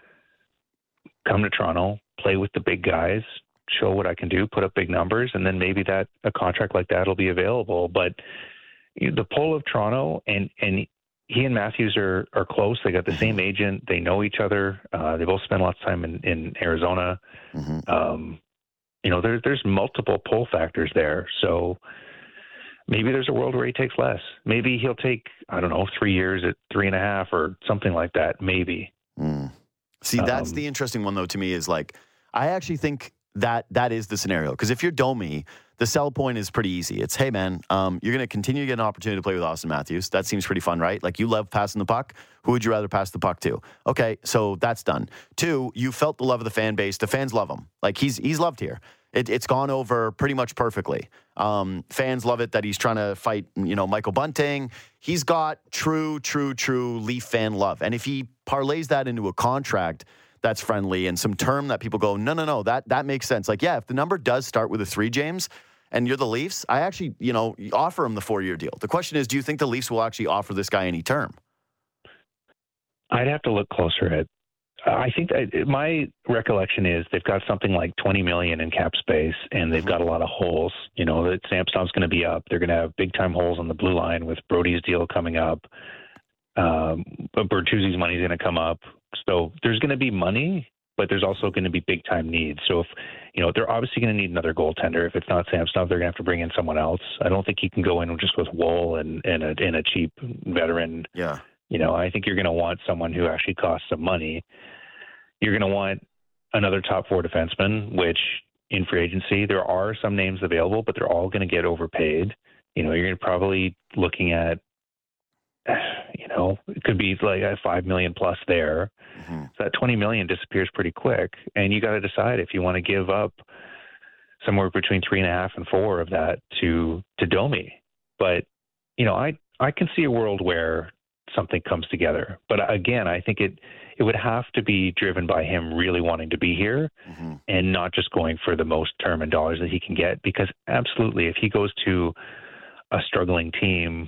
come to Toronto, play with the big guys, show what I can do, put up big numbers, and then maybe that a contract like that will be available. But you know, the pull of Toronto, and and he and Matthews are are close. They got the same agent. They know each other. Uh, they both spent lots of time in, in Arizona. Mm-hmm. Um, you know, there, there's multiple pull factors there. So maybe there's a world where he takes less. Maybe he'll take, I don't know, three years at three and a half or something like that. Maybe. Mm. See, that's Um, the interesting one, though, to me is like, I actually think that that is the scenario. Because if you're Domi, the sell point is pretty easy. It's, hey, man, um, you're going to continue to get an opportunity to play with Austin Matthews. That seems pretty fun, right? Like, you love passing the puck. Who would you rather pass the puck to? Okay, so that's done. Two, you felt the love of the fan base. The fans love him. Like, he's he's loved here. It, it's gone over pretty much perfectly. Um, fans love it that he's trying to fight, you know, Michael Bunting. He's got true, true, true Leaf fan love. And if he parlays that into a contract that's friendly and some term that people go, no, no, no, that that makes sense. Like, yeah, if the number does start with a three, James, and you're the Leafs, I actually, you know, offer him the four-year deal. The question is, do you think the Leafs will actually offer this guy any term? I'd have to look closer at. I think that my recollection is they've got something like twenty million in cap space, and they've got a lot of holes. You know, that Samson's going to be up. They're going to have big time holes on the blue line with Brody's deal coming up. Um, Bertuzzi's money is going to come up. So there's going to be money, but there's also going to be big time needs. So if, you know, they're obviously going to need another goaltender. If it's not Samsonov, they're going to have to bring in someone else. I don't think you can go in just with Woll and, and, a, and a cheap veteran. Yeah. You know, I think you're going to want someone who actually costs some money. You're going to want another top four defenseman, which in free agency, there are some names available, but they're all going to get overpaid. You know, you're going to probably looking at, you know, it could be like a five million plus there. Mm-hmm. So that twenty million disappears pretty quick. And you got to decide if you want to give up somewhere between three and a half and four of that to, to Domi. But, you know, I, I can see a world where something comes together. But again, I think it, it would have to be driven by him really wanting to be here mm-hmm. and not just going for the most term and dollars that he can get. Because absolutely, if he goes to a struggling team,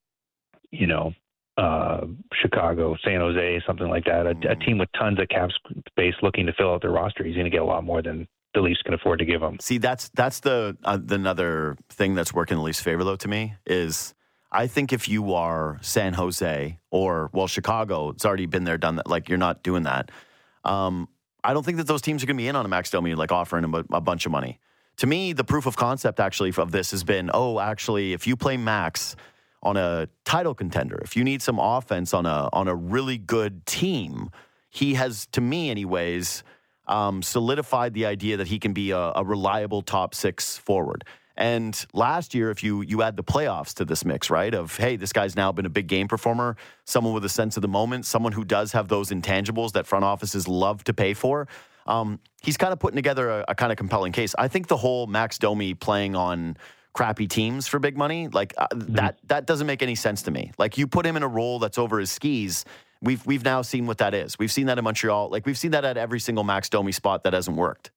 you know, uh, Chicago, San Jose, something like that, a, mm-hmm. a team with tons of cap space looking to fill out their roster, he's going to get a lot more than the Leafs can afford to give him. See, that's that's the uh, the another thing that's working in the Leafs' favor, though, to me, is I think if you are San Jose or, well, Chicago, it's already been there, done that. Like, you're not doing that. Um, I don't think that those teams are going to be in on a Max Domi, like offering him a, a bunch of money. To me, the proof of concept, actually, of this has been, oh, actually, if you play Max on a title contender, if you need some offense on a on a really good team, he has, to me anyways, um, solidified the idea that he can be a, a reliable top six forward. And last year, if you you add the playoffs to this mix, right, of, hey, this guy's now been a big game performer, someone with a sense of the moment, someone who does have those intangibles that front offices love to pay for, um, he's kind of putting together a, a kind of compelling case. I think the whole Max Domi playing on crappy teams for big money, like uh, mm-hmm. that that doesn't make any sense to me. Like, you put him in a role that's over his skis. We've we've now seen what that is. We've seen that in Montreal. Like, we've seen that at every single Max Domi spot that hasn't worked.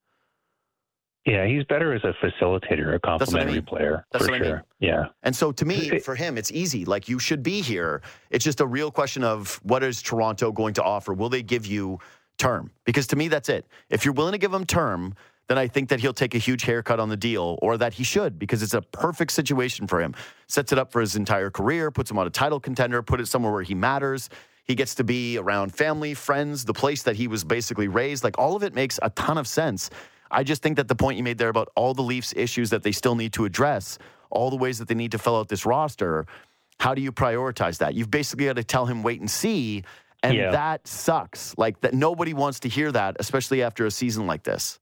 Yeah, he's better as a facilitator, a complementary I mean. player, That's for what sure. I mean. Yeah. And so to me, for him, it's easy. Like, you should be here. It's just a real question of, what is Toronto going to offer? Will they give you term? Because to me, that's it. If you're willing to give him term, then I think that he'll take a huge haircut on the deal, or that he should, because it's a perfect situation for him. Sets it up for his entire career, puts him on a title contender, put it somewhere where he matters. He gets to be around family, friends, the place that he was basically raised. Like, all of it makes a ton of sense. I just think that the point you made there about all the Leafs issues that they still need to address, all the ways that they need to fill out this roster, how do you prioritize that? You've basically got to tell him wait and see, and yeah. that sucks. Like, that nobody wants to hear that, especially after a season like this.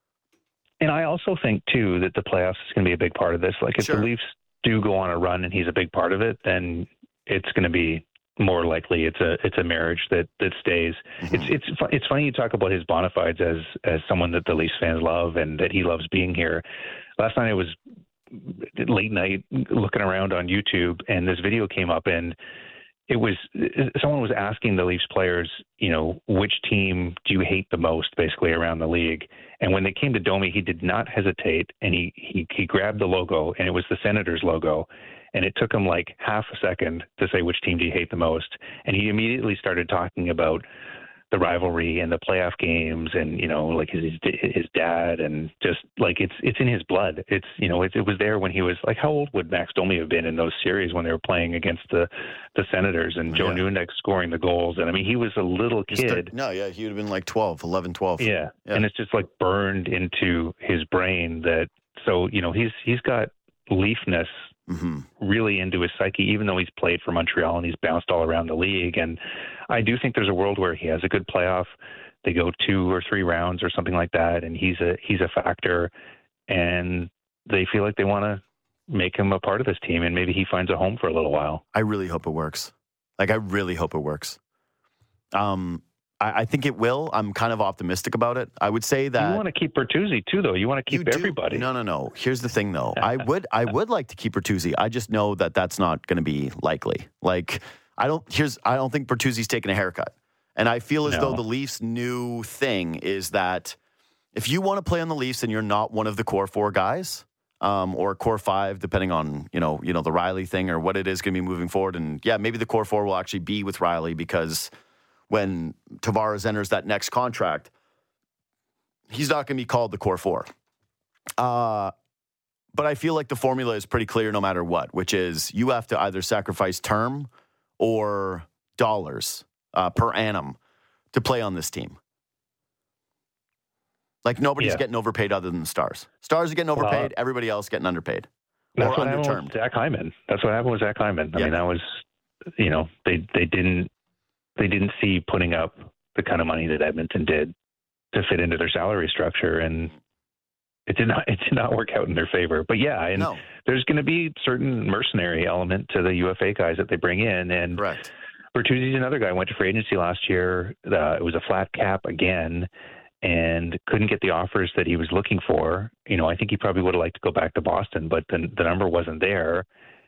And I also think, too, that the playoffs is going to be a big part of this. Like, if sure. the Leafs do go on a run and he's a big part of it, then it's going to be more likely it's a it's a marriage that that stays. Mm-hmm. It's it's it's funny you talk about his bona fides as as someone that the Leafs fans love and that he loves being here. Last night I was late night looking around on YouTube, and this video came up, and it was someone was asking the Leafs players, you know, which team do you hate the most, basically, around the league. And when they came to Domi, he did not hesitate, and he he he grabbed the logo, and it was the Senators logo. And it took him like half a second to say, which team do you hate the most? And he immediately started talking about the rivalry and the playoff games and, you know, like his his dad, and just like it's it's in his blood. It's, you know, it, it was there when he was like, how old would Max Domi have been in those series when they were playing against the, the Senators and Joe yeah. Nunez scoring the goals? And I mean, he was a little kid. No, yeah, he would have been like twelve, eleven, twelve. Yeah. yeah. And it's just like burned into his brain that, so, you know, he's he's got Leafness mm-hmm. really into his psyche, even though he's played for Montreal and he's bounced all around the league. And I do think there's a world where he has a good playoff. They go two or three rounds or something like that, and he's a he's a factor, and they feel like they want to make him a part of this team, and maybe he finds a home for a little while. I really hope it works. Like, I really hope it works. Um, I, I think it will. I'm kind of optimistic about it. I would say that you want to keep Bertuzzi too, though. You want to keep everybody. No, no, no. Here's the thing, though. I would, I would like to keep Bertuzzi. I just know that that's not going to be likely. Like, I don't. Here's. I don't think Bertuzzi's taking a haircut, and I feel as no. though the Leafs' new thing is that if you want to play on the Leafs and you're not one of the core four guys. Um, or core five, depending on, you know, you know, the Riley thing or what it is going to be moving forward. And yeah, maybe the core four will actually be with Riley because when Tavares enters that next contract, he's not going to be called the core four. Uh, but I feel like the formula is pretty clear no matter what, which is you have to either sacrifice term or dollars uh, per annum to play on this team. Like, nobody's yeah. getting overpaid other than the Stars. Stars are getting overpaid. Well, everybody else getting underpaid. That's or what happened with Zach Hyman. That's what happened with Zach Hyman. I yeah. mean, that was, you know, they they didn't they didn't see putting up the kind of money that Edmonton did to fit into their salary structure, and it did not it did not work out in their favor. But yeah, and no. there's going to be certain mercenary element to the U F A guys that they bring in, and Correct. Bertuzzi's another guy. Went to free agency last year. Uh, it was a flat cap again. And couldn't get the offers that he was looking for. You know, I think he probably would have liked to go back to Boston, but the, the number wasn't there.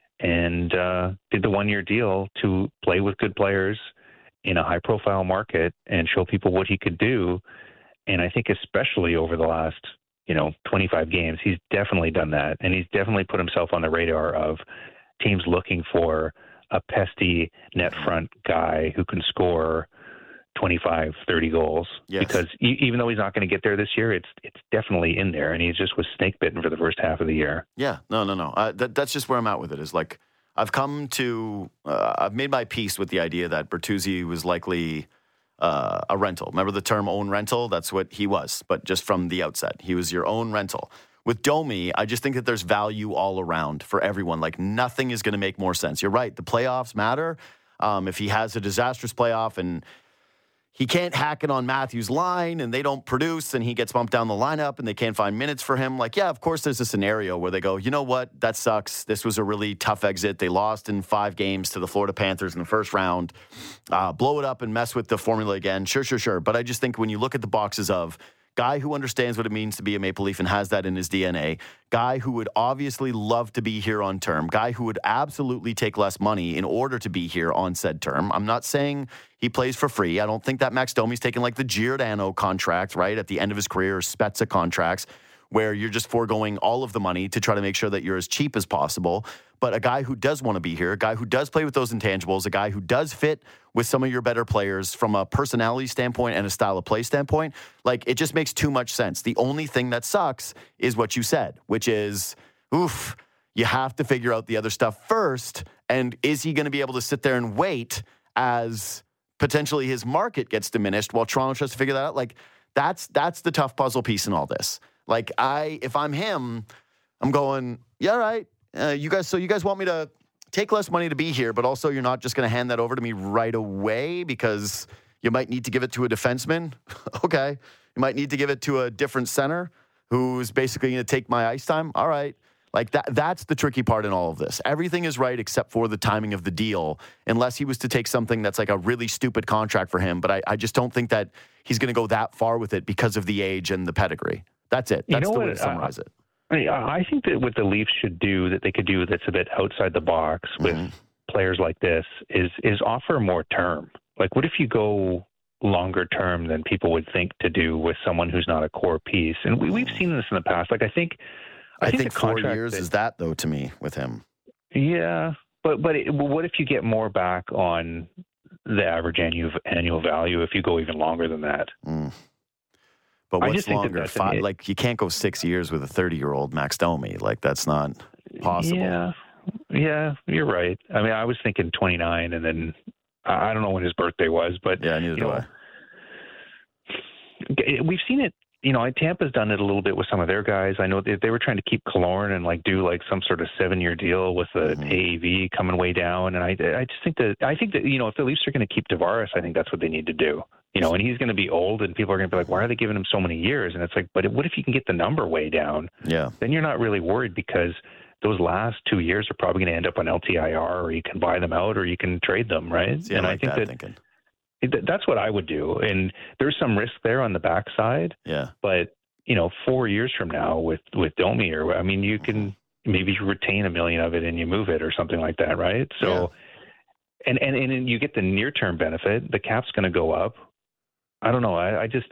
And uh, did the one-year deal to play with good players in a high-profile market and show people what he could do. And I think especially over the last, you know, twenty-five games, he's definitely done that. And he's definitely put himself on the radar of teams looking for a pesky net front guy who can score twenty-five, thirty goals. Yes. Because e- even though he's not going to get there this year, it's it's definitely in there, and he just was snake bitten for the first half of the year. Yeah, no, no, no. Uh, that, that's just where I'm at with it. Is like I've come to, uh, I've made my peace with the idea that Bertuzzi was likely uh, a rental. Remember the term own rental? That's what he was, but just from the outset, he was your own rental. With Domi, I just think that there's value all around for everyone. Like, nothing is going to make more sense. You're right. The playoffs matter. Um, if he has a disastrous playoff and he can't hack it on Matthews' line and they don't produce and he gets bumped down the lineup and they can't find minutes for him. Like, yeah, of course there's a scenario where they go, you know what? That sucks. This was a really tough exit. They lost in five games to the Florida Panthers in the first round. Uh, blow it up and mess with the formula again. Sure, sure, sure. But I just think when you look at the boxes of guy who understands what it means to be a Maple Leaf and has that in his D N A, guy who would obviously love to be here on term, guy who would absolutely take less money in order to be here on said term. I'm not saying he plays for free. I don't think that Max Domi's taking like the Giordano contract, right, at the end of his career, or Spezza contracts, where you're just foregoing all of the money to try to make sure that you're as cheap as possible. But a guy who does want to be here, a guy who does play with those intangibles, a guy who does fit with some of your better players from a personality standpoint and a style of play standpoint, like, it just makes too much sense. The only thing that sucks is what you said, which is, oof, you have to figure out the other stuff first. And is he going to be able to sit there and wait as potentially his market gets diminished while Toronto tries to figure that out? Like, that's that's the tough puzzle piece in all this. Like, I, if I'm him, I'm going, yeah, all right. Uh, you guys, so you guys want me to take less money to be here, but also you're not just going to hand that over to me right away because you might need to give it to a defenseman. Okay. You might need to give it to a different center who's basically going to take my ice time. All right. Like, that, that's the tricky part in all of this. Everything is right except for the timing of the deal, unless he was to take something that's like a really stupid contract for him. But I, I just don't think that he's going to go that far with it because of the age and the pedigree. That's it. That's you know the way what? to summarize I, it. I, mean, I think that what the Leafs should do, that they could do that's a bit outside the box with mm-hmm. players like this, is is offer more term. Like, what if you go longer term than people would think to do with someone who's not a core piece? And we, we've seen this in the past. Like, I think I, I think, think four years that, is that, though, to me, with him. Yeah, but but it, what if you get more back on the average annual annual value if you go even longer than that? Mm. But what's longer? That Five, like, you can't go six years with a thirty-year-old Max Domi. Like, that's not possible. Yeah, yeah, you're right. I mean, I was thinking twenty-nine, and then I don't know when his birthday was, but yeah, neither do know, I. We've seen it you know, Tampa's done it a little bit with some of their guys. I know they, they were trying to keep Killorn and like do like some sort of seven-year deal with the mm-hmm. A A V coming way down. And I, I just think that I think that you know, if the Leafs are going to keep Tavares, I think that's what they need to do. You know, and he's going to be old, and people are going to be like, "Why are they giving him so many years?" And it's like, but what if you can get the number way down? Yeah, then you're not really worried because those last two years are probably going to end up on L T I R, or you can buy them out, or you can trade them, right? See, and I, like I think that that. Thinking. That's what I would do. And there's some risk there on the backside. Yeah. But, you know, four years from now with, with Domi, or, I mean, you can maybe retain a million of it and you move it or something like that, right? So, yeah. and, and, and you get the near-term benefit. The cap's going to go up. I don't know. I, I just,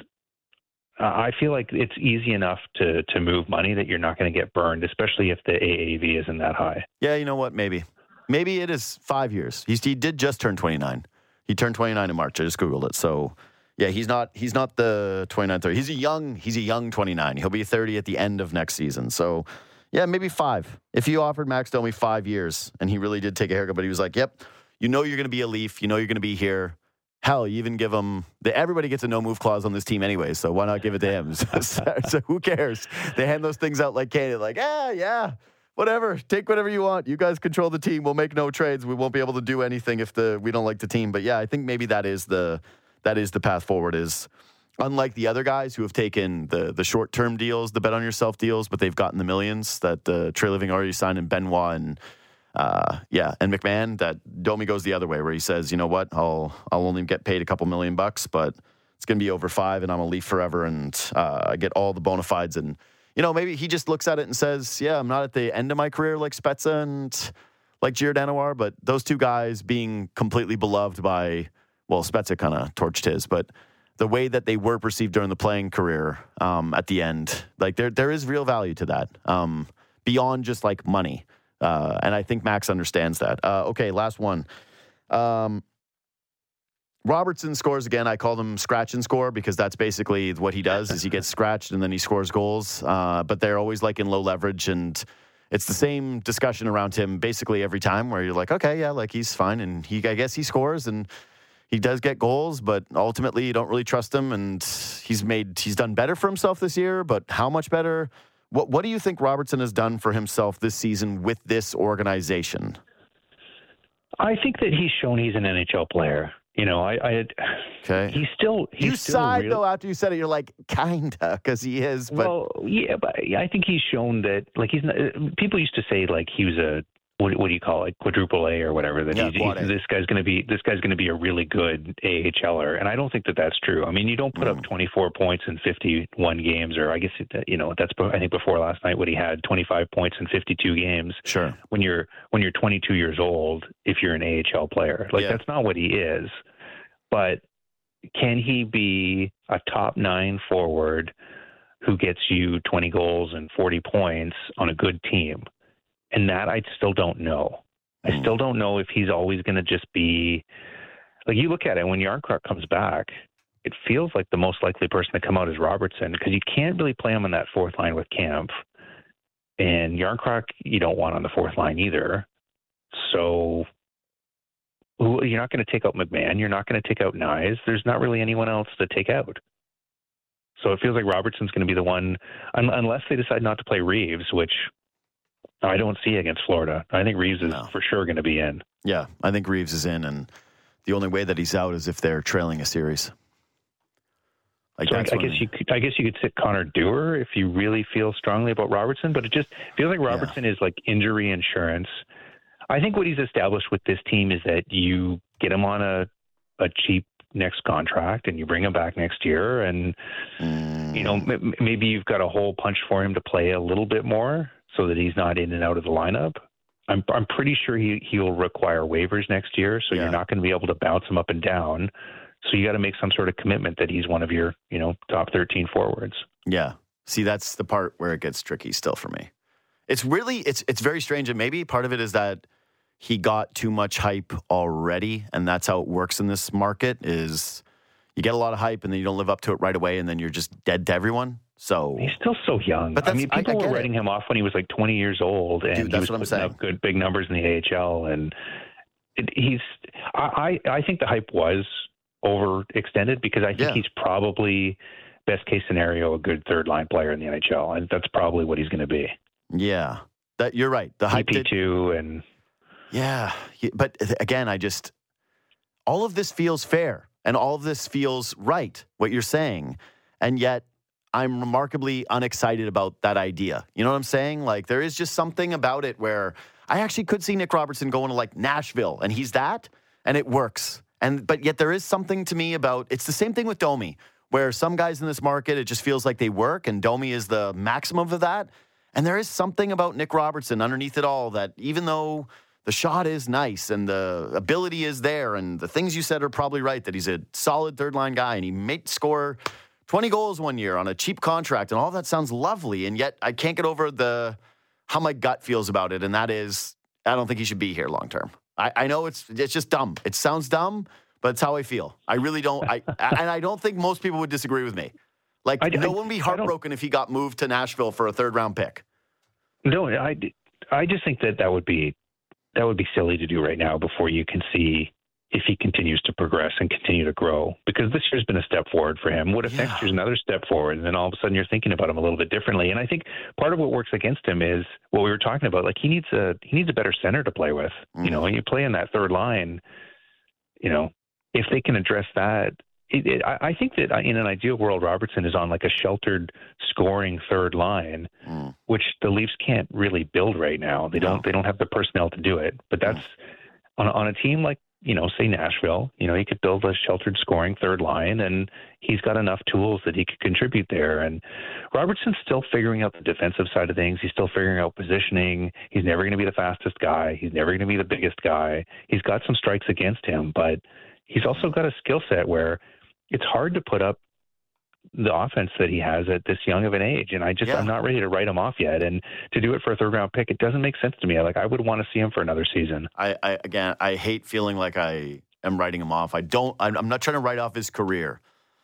I feel like it's easy enough to, to move money that you're not going to get burned, especially if the A A V isn't that high. Yeah, you know what? Maybe. Maybe it is five years. He's, he did just turn twenty-nine. He turned twenty-nine in March. I just Googled it. So, yeah, he's not he's not the twenty-nine, thirty. He's a young he's a young twenty-nine. He'll be thirty at the end of next season. So, yeah, maybe five. If you offered Max Domi five years and he really did take a haircut, but he was like, yep, you know you're going to be a Leaf. You know you're going to be here. Hell, you even give him the, everybody gets a no-move clause on this team anyway, so why not give it to him? so, so who cares? They hand those things out like Canada, like, ah, yeah. Whatever, take whatever you want. You guys control the team. We'll make no trades. We won't be able to do anything if the we don't like the team. But yeah, I think maybe that is the that is the path forward. Is unlike the other guys who have taken the the short term deals, the bet on yourself deals, but they've gotten the millions that uh, Trey Living already signed, and Benoit and uh, yeah, and McMahon. That Domi goes the other way, where he says, you know what, I'll I'll only get paid a couple million bucks, but it's going to be over five, and I'm a Leaf forever, and uh, I get all the bona fides. And you know, maybe he just looks at it and says, yeah, I'm not at the end of my career like Spezza and like Giordano are, but those two guys being completely beloved by, well, Spezza kind of torched his, but the way that they were perceived during the playing career um, at the end, like there there is real value to that um, beyond just like money. Uh, and I think Max understands that. Uh, okay, last one. Um, Robertson scores again. I call them scratch and score because that's basically what he does is he gets scratched and then he scores goals. Uh, but they're always like in low leverage, and it's the same discussion around him basically every time where you're like, okay, yeah, like he's fine. And he, I guess he scores and he does get goals, but ultimately you don't really trust him. And he's made, he's done better for himself this year, but how much better? What, what do you think Robertson has done for himself this season with this organization? I think that he's shown he's an N H L player. You know, I, I okay. He's still. He's you still sighed real. though after you said it. You're like, kinda, because he is. But well, yeah, but I think he's shown that. Like he's not, people used to say like he was a what, what do you call it, quadruple A or whatever. That yeah, he's, he's, this guy's going to be this guy's going to be a really good AHLer, and I don't think that that's true. I mean, you don't put mm. up twenty-four points in fifty-one games, or I guess it, you know that's I think before last night when he had twenty-five points in fifty-two games. Sure. When you're when you're twenty-two years old, if you're an A H L player, like yeah. that's not what he is. But can he be a top nine forward who gets you twenty goals and forty points on a good team? And that I still don't know. I still don't know if he's always going to just be like you look at it when Järnkrok comes back. It feels like the most likely person to come out is Robertson because you can't really play him on that fourth line with Kampf, and Järnkrok you don't want on the fourth line either. So you're not going to take out McMahon. You're not going to take out Nyes. There's not really anyone else to take out. So it feels like Robertson's going to be the one, un- unless they decide not to play Reeves, which I don't see against Florida. I think Reeves is no. for sure going to be in. Yeah, I think Reeves is in, and the only way that he's out is if they're trailing a series. Like so I, I guess you could, I guess you could sit Connor Dewar if you really feel strongly about Robertson, but it just feels like Robertson yeah. is like injury insurance. I think what he's established with this team is that you get him on a, a cheap next contract and you bring him back next year, and mm. you know m- maybe you've got a hole punch for him to play a little bit more so that he's not in and out of the lineup. I'm I'm pretty sure he he'll require waivers next year, so yeah. you're not going to be able to bounce him up and down. So you got to make some sort of commitment that he's one of your you know top thirteen forwards. Yeah. See, that's the part where it gets tricky still for me. It's really it's it's very strange, and maybe part of it is that he got too much hype already, and that's how it works in this market. Is you get a lot of hype, and then you don't live up to it right away, and then you're just dead to everyone. So he's still so young. But I mean, people I, I were writing it. him off when he was like twenty years old, and Dude, he was what putting up good big numbers in the A H L. And it, he's, I, I think the hype was overextended because I think yeah. he's probably best case scenario, a good third line player in the N H L, and that's probably what he's going to be. Yeah, that you're right. The hype P two and yeah, but again, I just all of this feels fair and all of this feels right. What you're saying, and yet I'm remarkably unexcited about that idea. You know what I'm saying? Like there is just something about it where I actually could see Nick Robertson going to like Nashville, and he's that, and it works. And but yet there is something to me about it's the same thing with Domi, where some guys in this market it just feels like they work, and Domi is the maximum of that. And there is something about Nick Robertson underneath it all that even though the shot is nice and the ability is there and the things you said are probably right, that he's a solid third line guy and he may score twenty goals one year on a cheap contract and all that sounds lovely. And yet I can't get over the how my gut feels about it. And that is, I don't think he should be here long term. I, I know it's it's just dumb. It sounds dumb, but it's how I feel. I really don't. I and I don't think most people would disagree with me. Like, I, no I, one would be heartbroken if he got moved to Nashville for a third-round pick. No, I, I just think that that would be that would be silly to do right now before you can see if he continues to progress and continue to grow. Because this year's been a step forward for him. What if yeah. next year's another step forward, and then all of a sudden you're thinking about him a little bit differently? And I think part of what works against him is what we were talking about. Like he needs a he needs a better center to play with. Mm. You know, when you play in that third line, you know, if they can address that. It, it, I, I think that in an ideal world, Robertson is on like a sheltered scoring third line, mm. which the Leafs can't really build right now. They don't. No. They don't have the personnel to do it. But that's mm. on on a team like you know, say Nashville. You know, he could build a sheltered scoring third line, and he's got enough tools that he could contribute there. And Robertson's still figuring out the defensive side of things. He's still figuring out positioning. He's never going to be the fastest guy. He's never going to be the biggest guy. He's got some strikes against him, but he's also got a skill set where it's hard to put up the offense that he has at this young of an age. And I just, yeah. I'm not ready to write him off yet. And to do it for a third round pick, it doesn't make sense to me. Like I would want to see him for another season. I, I again, I hate feeling like I am writing him off. I don't, I'm, I'm not trying to write off his career,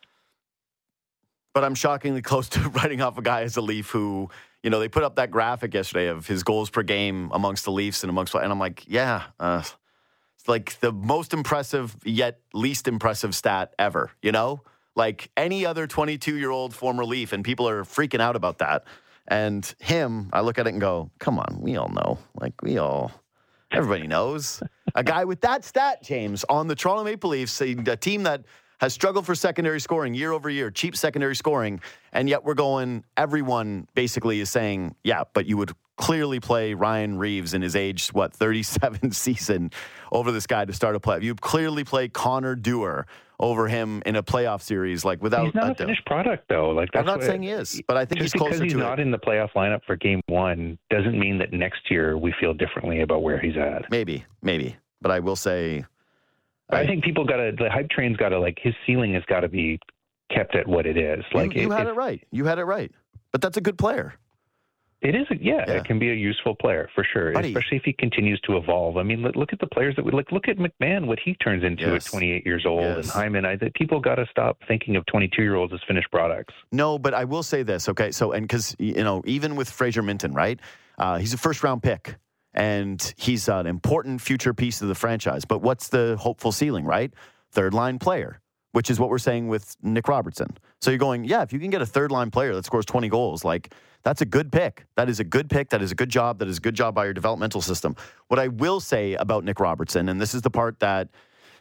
but I'm shockingly close to writing off a guy as a Leaf who, you know, they put up that graphic yesterday of his goals per game amongst the Leafs and amongst, and I'm like, yeah, uh, it's like the most impressive yet least impressive stat ever, you know? Like any other twenty-two-year-old former Leaf, and people are freaking out about that. And him, I look at it and go, come on, we all know. Like, we all, everybody knows. A guy with that stat, James, on the Toronto Maple Leafs, a, a team that has struggled for secondary scoring year over year, cheap secondary scoring, and yet we're going, everyone basically is saying, yeah, but you would clearly play Ryan Reeves in his age, what, thirty-seven season over this guy to start a play. You'd clearly play Connor Dewar over him in a playoff series, like without. He's not a finished product, though. Like that's I'm not what, saying he is, but I think he's closer to it. Just because he's not in the playoff lineup for Game One doesn't mean that next year we feel differently about where he's at. Maybe, maybe, but I will say, I, I think people got to. The hype train's got to like his ceiling has got to be kept at what it is. Like you, you it, had it right. You had it right. But that's a good player. It is, a, yeah, yeah, it can be a useful player for sure, Buddy. Especially if he continues to evolve. I mean, look, look at the players that we like. Look at McMahon, what he turns into yes. at twenty-eight years old, yes. and Hyman. I think people got to stop thinking of twenty-two-year-olds as finished products. No, but I will say this, okay? So, and because you know, even with Fraser Minton, right? Uh, he's a first-round pick, and he's an important future piece of the franchise. But what's the hopeful ceiling, right? Third-line player, which is what we're saying with Nick Robertson. So you're going, yeah, if you can get a third-line player that scores twenty goals, like. That's a good pick. That is a good pick. That is a good job. That is a good job by your developmental system. What I will say about Nick Robertson, and this is the part that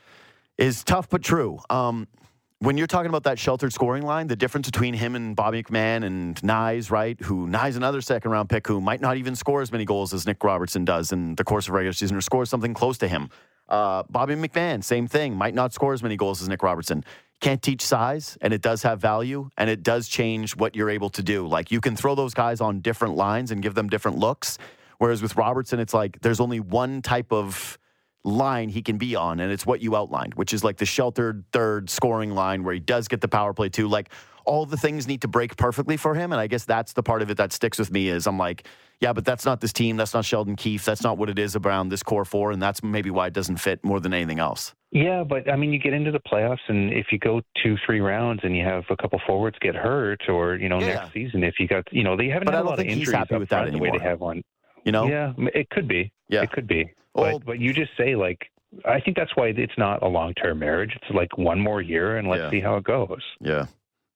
is tough but true. Um, when you're talking about that sheltered scoring line, the difference between him and Bobby McMahon and Nyes, right, who Nyes another second-round pick who might not even score as many goals as Nick Robertson does in the course of regular season or scores something close to him. Uh, Bobby McMahon, same thing, might not score as many goals as Nick Robertson. Can't teach size, and it does have value, and it does change what you're able to do. Like, you can throw those guys on different lines and give them different looks, whereas with Robertson, it's like there's only one type of line he can be on, and it's what you outlined, which is like the sheltered third scoring line where he does get the power play too. Like, all the things need to break perfectly for him, and I guess that's the part of it that sticks with me is I'm like, yeah, but that's not this team. That's not Sheldon Keefe. That's not what it is around this core four, and that's maybe why it doesn't fit more than anything else. Yeah, but I mean, you get into the playoffs, and if you go two, three rounds, and you have a couple forwards get hurt, or you know, yeah. next season, if you got, you know, they haven't but had a lot of injuries happy up with that front the anymore. way they have one. You know, yeah, it could be. Yeah, it could be. Well, but, but you just say like, I think that's why it's not a long-term marriage. It's like one more year, and let's yeah. see how it goes. Yeah.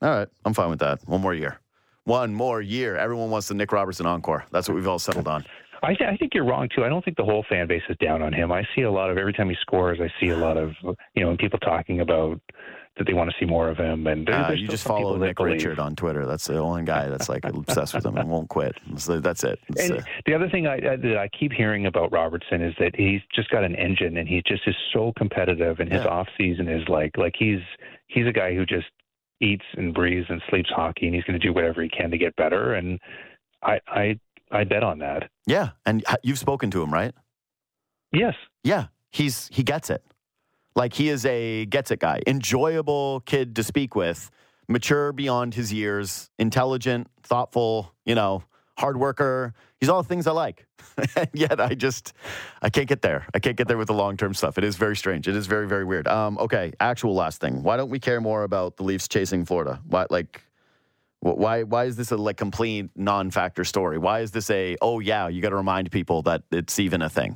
All right. I'm fine with that. One more year. One more year. Everyone wants the Nick Robertson encore. That's what we've all settled on. I, th- I think you're wrong, too. I don't think the whole fan base is down on him. I see a lot of, every time he scores, I see a lot of, you know, and people talking about that they want to see more of him. And there, uh, there's you still just some follow people Nick that believe. Richard on Twitter. That's the only guy that's like obsessed with him and won't quit. So that's it. It's, And uh, the other thing I, I, that I keep hearing about Robertson is that he's just got an engine, and he just is so competitive. And his Yeah. off season is like like he's he's a guy who just eats and breathes and sleeps hockey, and he's going to do whatever he can to get better. And I I I bet on that. yeah. And you've spoken to him, right? Yes. Yeah. He's he gets it. Like he is a gets it guy. Enjoyable kid to speak with. Mature beyond his years. Intelligent, thoughtful, you know, hard worker. He's all the things I like. And yet I just, I can't get there. I can't get there with the long-term stuff. It is very strange. It is very, very weird. Um, okay, actual last thing. Why don't we care more about the Leafs chasing Florida? Why, like, wh- why why is this a like complete non-factor story? Why is this a, oh, yeah, you got to remind people that it's even a thing?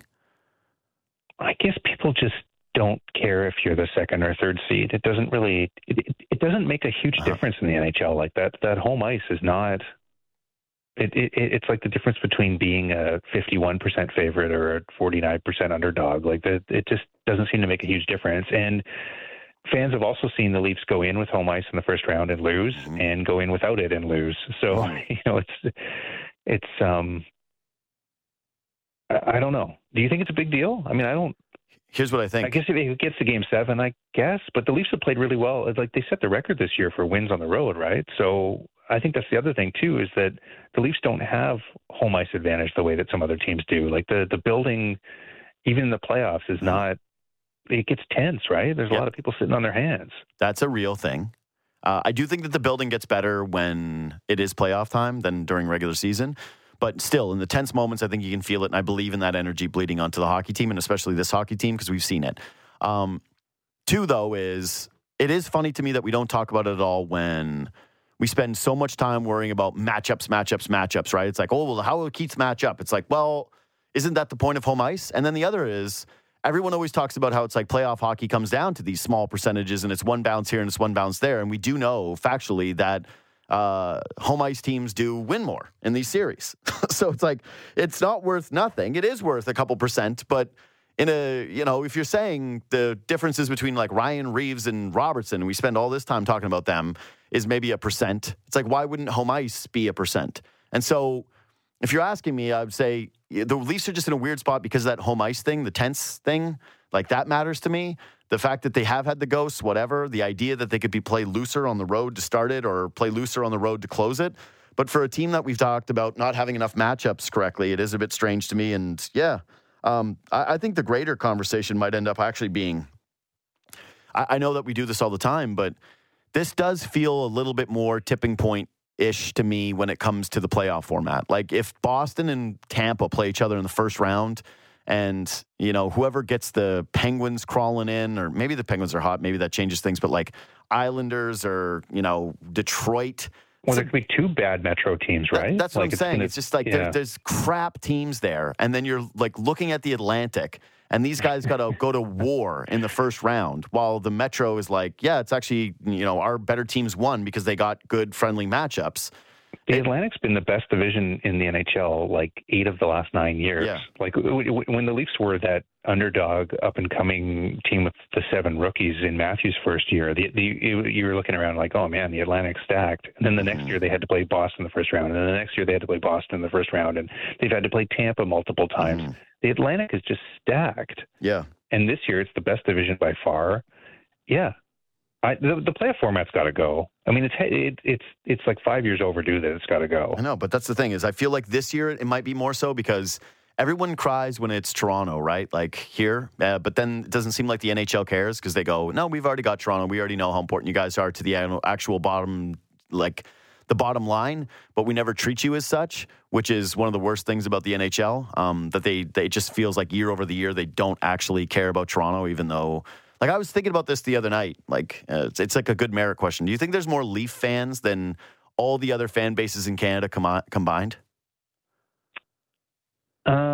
I guess people just don't care if you're the second or third seed. It doesn't really, it, it doesn't make a huge Uh-huh. difference in the N H L. Like that, that home ice is not, it, it, it's like the difference between being a fifty-one percent favorite or a forty-nine percent underdog. Like that, it just doesn't seem to make a huge difference. And fans have also seen the Leafs go in with home ice in the first round and lose, Mhm. and go in without it and lose. So, you know, it's, it's, um, I, I don't know. Do you think it's a big deal? I mean, I don't, Here's what I think. I guess if it gets to game seven, I guess. But the Leafs have played really well. It's like they set the record this year for wins on the road, right? So I think that's the other thing, too, is that the Leafs don't have home ice advantage the way that some other teams do. Like the, the building, even in the playoffs, is not – it gets tense, right? There's a Yep. lot of people sitting on their hands. That's a real thing. Uh, I do think that the building gets better when it is playoff time than during regular season. But still, in the tense moments, I think you can feel it. And I believe in that energy bleeding onto the hockey team, and especially this hockey team, because we've seen it. Um, two, though, is it is funny to me that we don't talk about it at all when we spend so much time worrying about matchups, matchups, matchups, right? It's like, oh, well, how will Keats match up? It's like, well, isn't that the point of home ice? And then the other is everyone always talks about how it's like playoff hockey comes down to these small percentages, and it's one bounce here and it's one bounce there. And we do know factually that uh, home ice teams do win more in these series. So it's like, it's not worth nothing. It is worth a couple percent, but in a, you know, if you're saying the differences between like Ryan Reeves and Robertson, we spend all this time talking about them, is maybe a percent. It's like, why wouldn't home ice be a percent? And so if you're asking me, I would say the Leafs are just in a weird spot because of that home ice thing, the tense thing, like that matters to me. The fact that they have had the ghosts, whatever, the idea that they could be play looser on the road to start it or play looser on the road to close it. But for a team that we've talked about not having enough matchups correctly, it is a bit strange to me. And yeah, um, I, I think the greater conversation might end up actually being, I, I know that we do this all the time, but this does feel a little bit more tipping point-ish to me when it comes to the playoff format. Like if Boston and Tampa play each other in the first round, and, you know, whoever gets the Penguins crawling in, or maybe the Penguins are hot, maybe that changes things, but like Islanders or, you know, Detroit. Well, there could be two bad Metro teams, right? That, that's what like I'm it's saying. gonna, It's just like yeah. there, there's crap teams there. And then you're like looking at the Atlantic, and these guys got to go to war in the first round, while the Metro is like, yeah, it's actually, you know, our better teams won because they got good, friendly matchups. The Atlantic's been the best division in the N H L like eight of the last nine years. Yeah. Like w- w- when the Leafs were that underdog, up and coming team with the seven rookies in Matthews' first year, the, the you, you were looking around like, oh man, the Atlantic's stacked. And then the next Mm-hmm. year they had to play Boston the first round, and then the next year they had to play Boston in the first round, and they've had to play Tampa multiple times. Mm-hmm. The Atlantic is just stacked. Yeah. And this year it's the best division by far. Yeah. I, the, the playoff format's got to go. I mean, it's it, it's it's like five years overdue that it's got to go. I know, but that's the thing is I feel like this year it might be more so because everyone cries when it's Toronto, right? Like here. Uh, but then it doesn't seem like the N H L cares because they go, no, we've already got Toronto. We already know how important you guys are to the actual bottom, like the bottom line, but we never treat you as such, which is one of the worst things about the N H L, um, that they, they it just feels like year over the year they don't actually care about Toronto, even though... Like, I was thinking about this the other night. Like, uh, it's, it's like a good merit question. Do you think there's more Leaf fans than all the other fan bases in Canada com- combined? Um,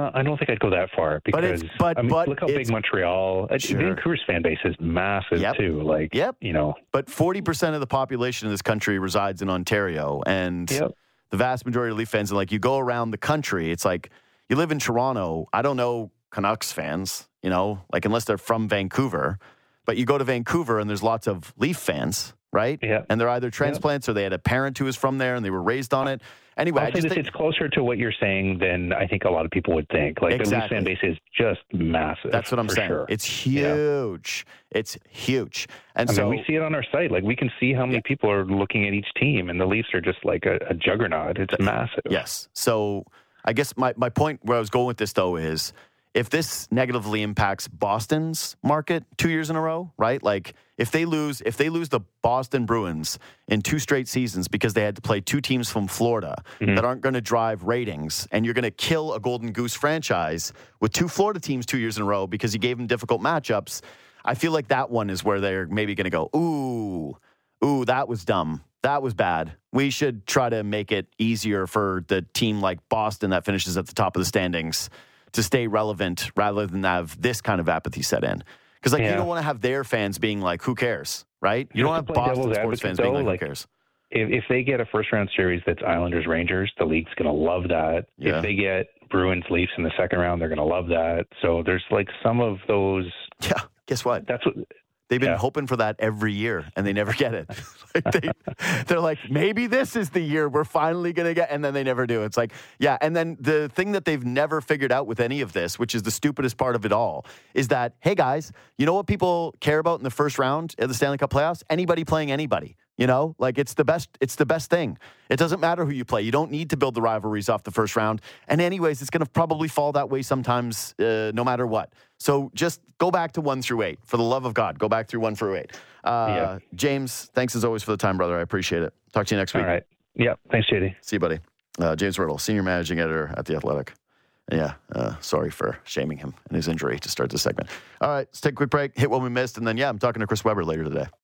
Uh, I don't think I'd go that far because but it's, but, I mean, but look how big Montreal, sure. Vancouver's fan base is massive yep. too. Like, yep. you know, but forty percent of the population of this country resides in Ontario, and yep. the vast majority of Leaf fans, and like you go around the country, it's like you live in Toronto. I don't know Canucks fans, you know, like unless they're from Vancouver, but you go to Vancouver and there's lots of Leaf fans, right? Yeah. And they're either transplants yeah. or they had a parent who was from there and they were raised on it. Anyway, I'll I just say this, think it's closer to what you're saying than I think a lot of people would think. Like exactly. the Leafs fan base is just massive. That's what I'm saying. Sure. It's huge. Yeah. It's huge. And I so mean, we see it on our site. Like we can see how many yeah. people are looking at each team, and the Leafs are just like a, a juggernaut. It's massive. Yes. So I guess my, my point where I was going with this though is if this negatively impacts Boston's market two years in a row, right? Like if they lose, if they lose the Boston Bruins in two straight seasons because they had to play two teams from Florida mm-hmm. that aren't going to drive ratings, and you're going to kill a Golden Goose franchise with two Florida teams two years in a row because you gave them difficult matchups, I feel like that one is where they're maybe going to go, ooh, ooh, that was dumb. That was bad. We should try to make it easier for the team like Boston that finishes at the top of the standings to stay relevant rather than have this kind of apathy set in. Because like yeah. you don't want to have their fans being like, who cares, right? You, you don't have Boston sports fans though, being like, like, who cares? If, if they get a first-round series that's Islanders-Rangers, the league's going to love that. Yeah. If they get Bruins-Leafs in the second round, they're going to love that. So there's like some of those. Yeah, guess what? That's what. They've been yeah. hoping for that every year, and they never get it. like they, they're like, maybe this is the year we're finally going to get, and then they never do. It's like, yeah. And then the thing that they've never figured out with any of this, which is the stupidest part of it all, is that, hey, guys, you know what people care about in the first round of the Stanley Cup playoffs? Anybody playing anybody. You know, like it's the best. It's the best thing. It doesn't matter who you play. You don't need to build the rivalries off the first round. And anyways, it's going to probably fall that way sometimes, uh, no matter what. So just go back to one through eight. For the love of God, go back through one through eight. Uh, yeah. James, thanks as always for the time, brother. I appreciate it. Talk to you next week. All right. Yeah. Thanks, J D. See you, buddy. Uh, James Riddle, senior managing editor at The Athletic. Yeah. Uh, sorry for shaming him and his injury to start this segment. All right. Let's take a quick break. Hit what we missed, and then yeah, I'm talking to Chris Webber later today.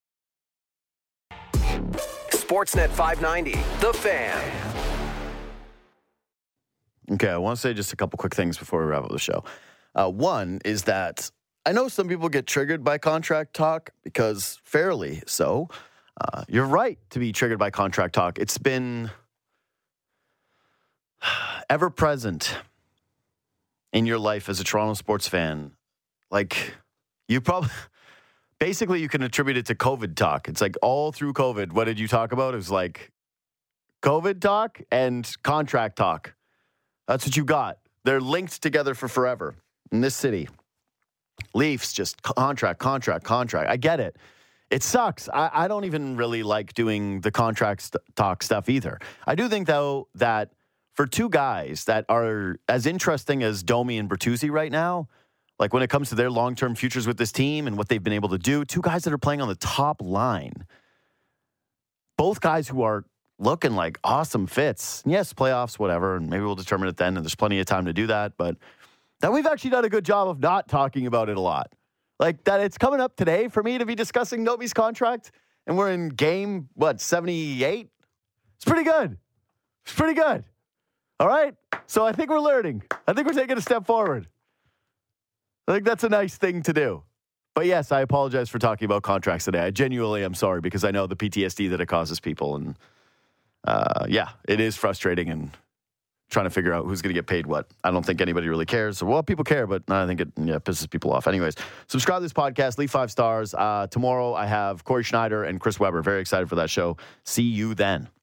Sportsnet five ninety, The Fan. Okay, I want to say just a couple quick things before we wrap up the show. Uh, one is that I know some people get triggered by contract talk because fairly so. Uh, you're right to be triggered by contract talk. It's been ever present in your life as a Toronto sports fan. Like, you probably... Basically, you can attribute it to COVID talk. It's like all through COVID, what did you talk about? It was like COVID talk and contract talk. That's what you got. They're linked together for forever in this city. Leafs, just contract, contract, contract. I get it. It sucks. I, I don't even really like doing the contract st- talk stuff either. I do think, though, that for two guys that are as interesting as Domi and Bertuzzi right now, like when it comes to their long-term futures with this team and what they've been able to do, two guys that are playing on the top line, both guys who are looking like awesome fits. Yes, playoffs, whatever, and maybe we'll determine it then, and there's plenty of time to do that, but that we've actually done a good job of not talking about it a lot. Like that it's coming up today for me to be discussing Domi's contract, and we're in game, what, seventy-eight? It's pretty good. It's pretty good. All right? So I think we're learning. I think we're taking a step forward. I think that's a nice thing to do. But yes, I apologize for talking about contracts today. I genuinely am sorry because I know the P T S D that it causes people. And uh, yeah, it is frustrating and trying to figure out who's going to get paid what. I don't think anybody really cares. Well, people care, but I think it yeah, pisses people off. Anyways, subscribe to this podcast. Leave five stars. Uh, tomorrow I have Corey Schneider and Chris Webber. Very excited for that show. See you then.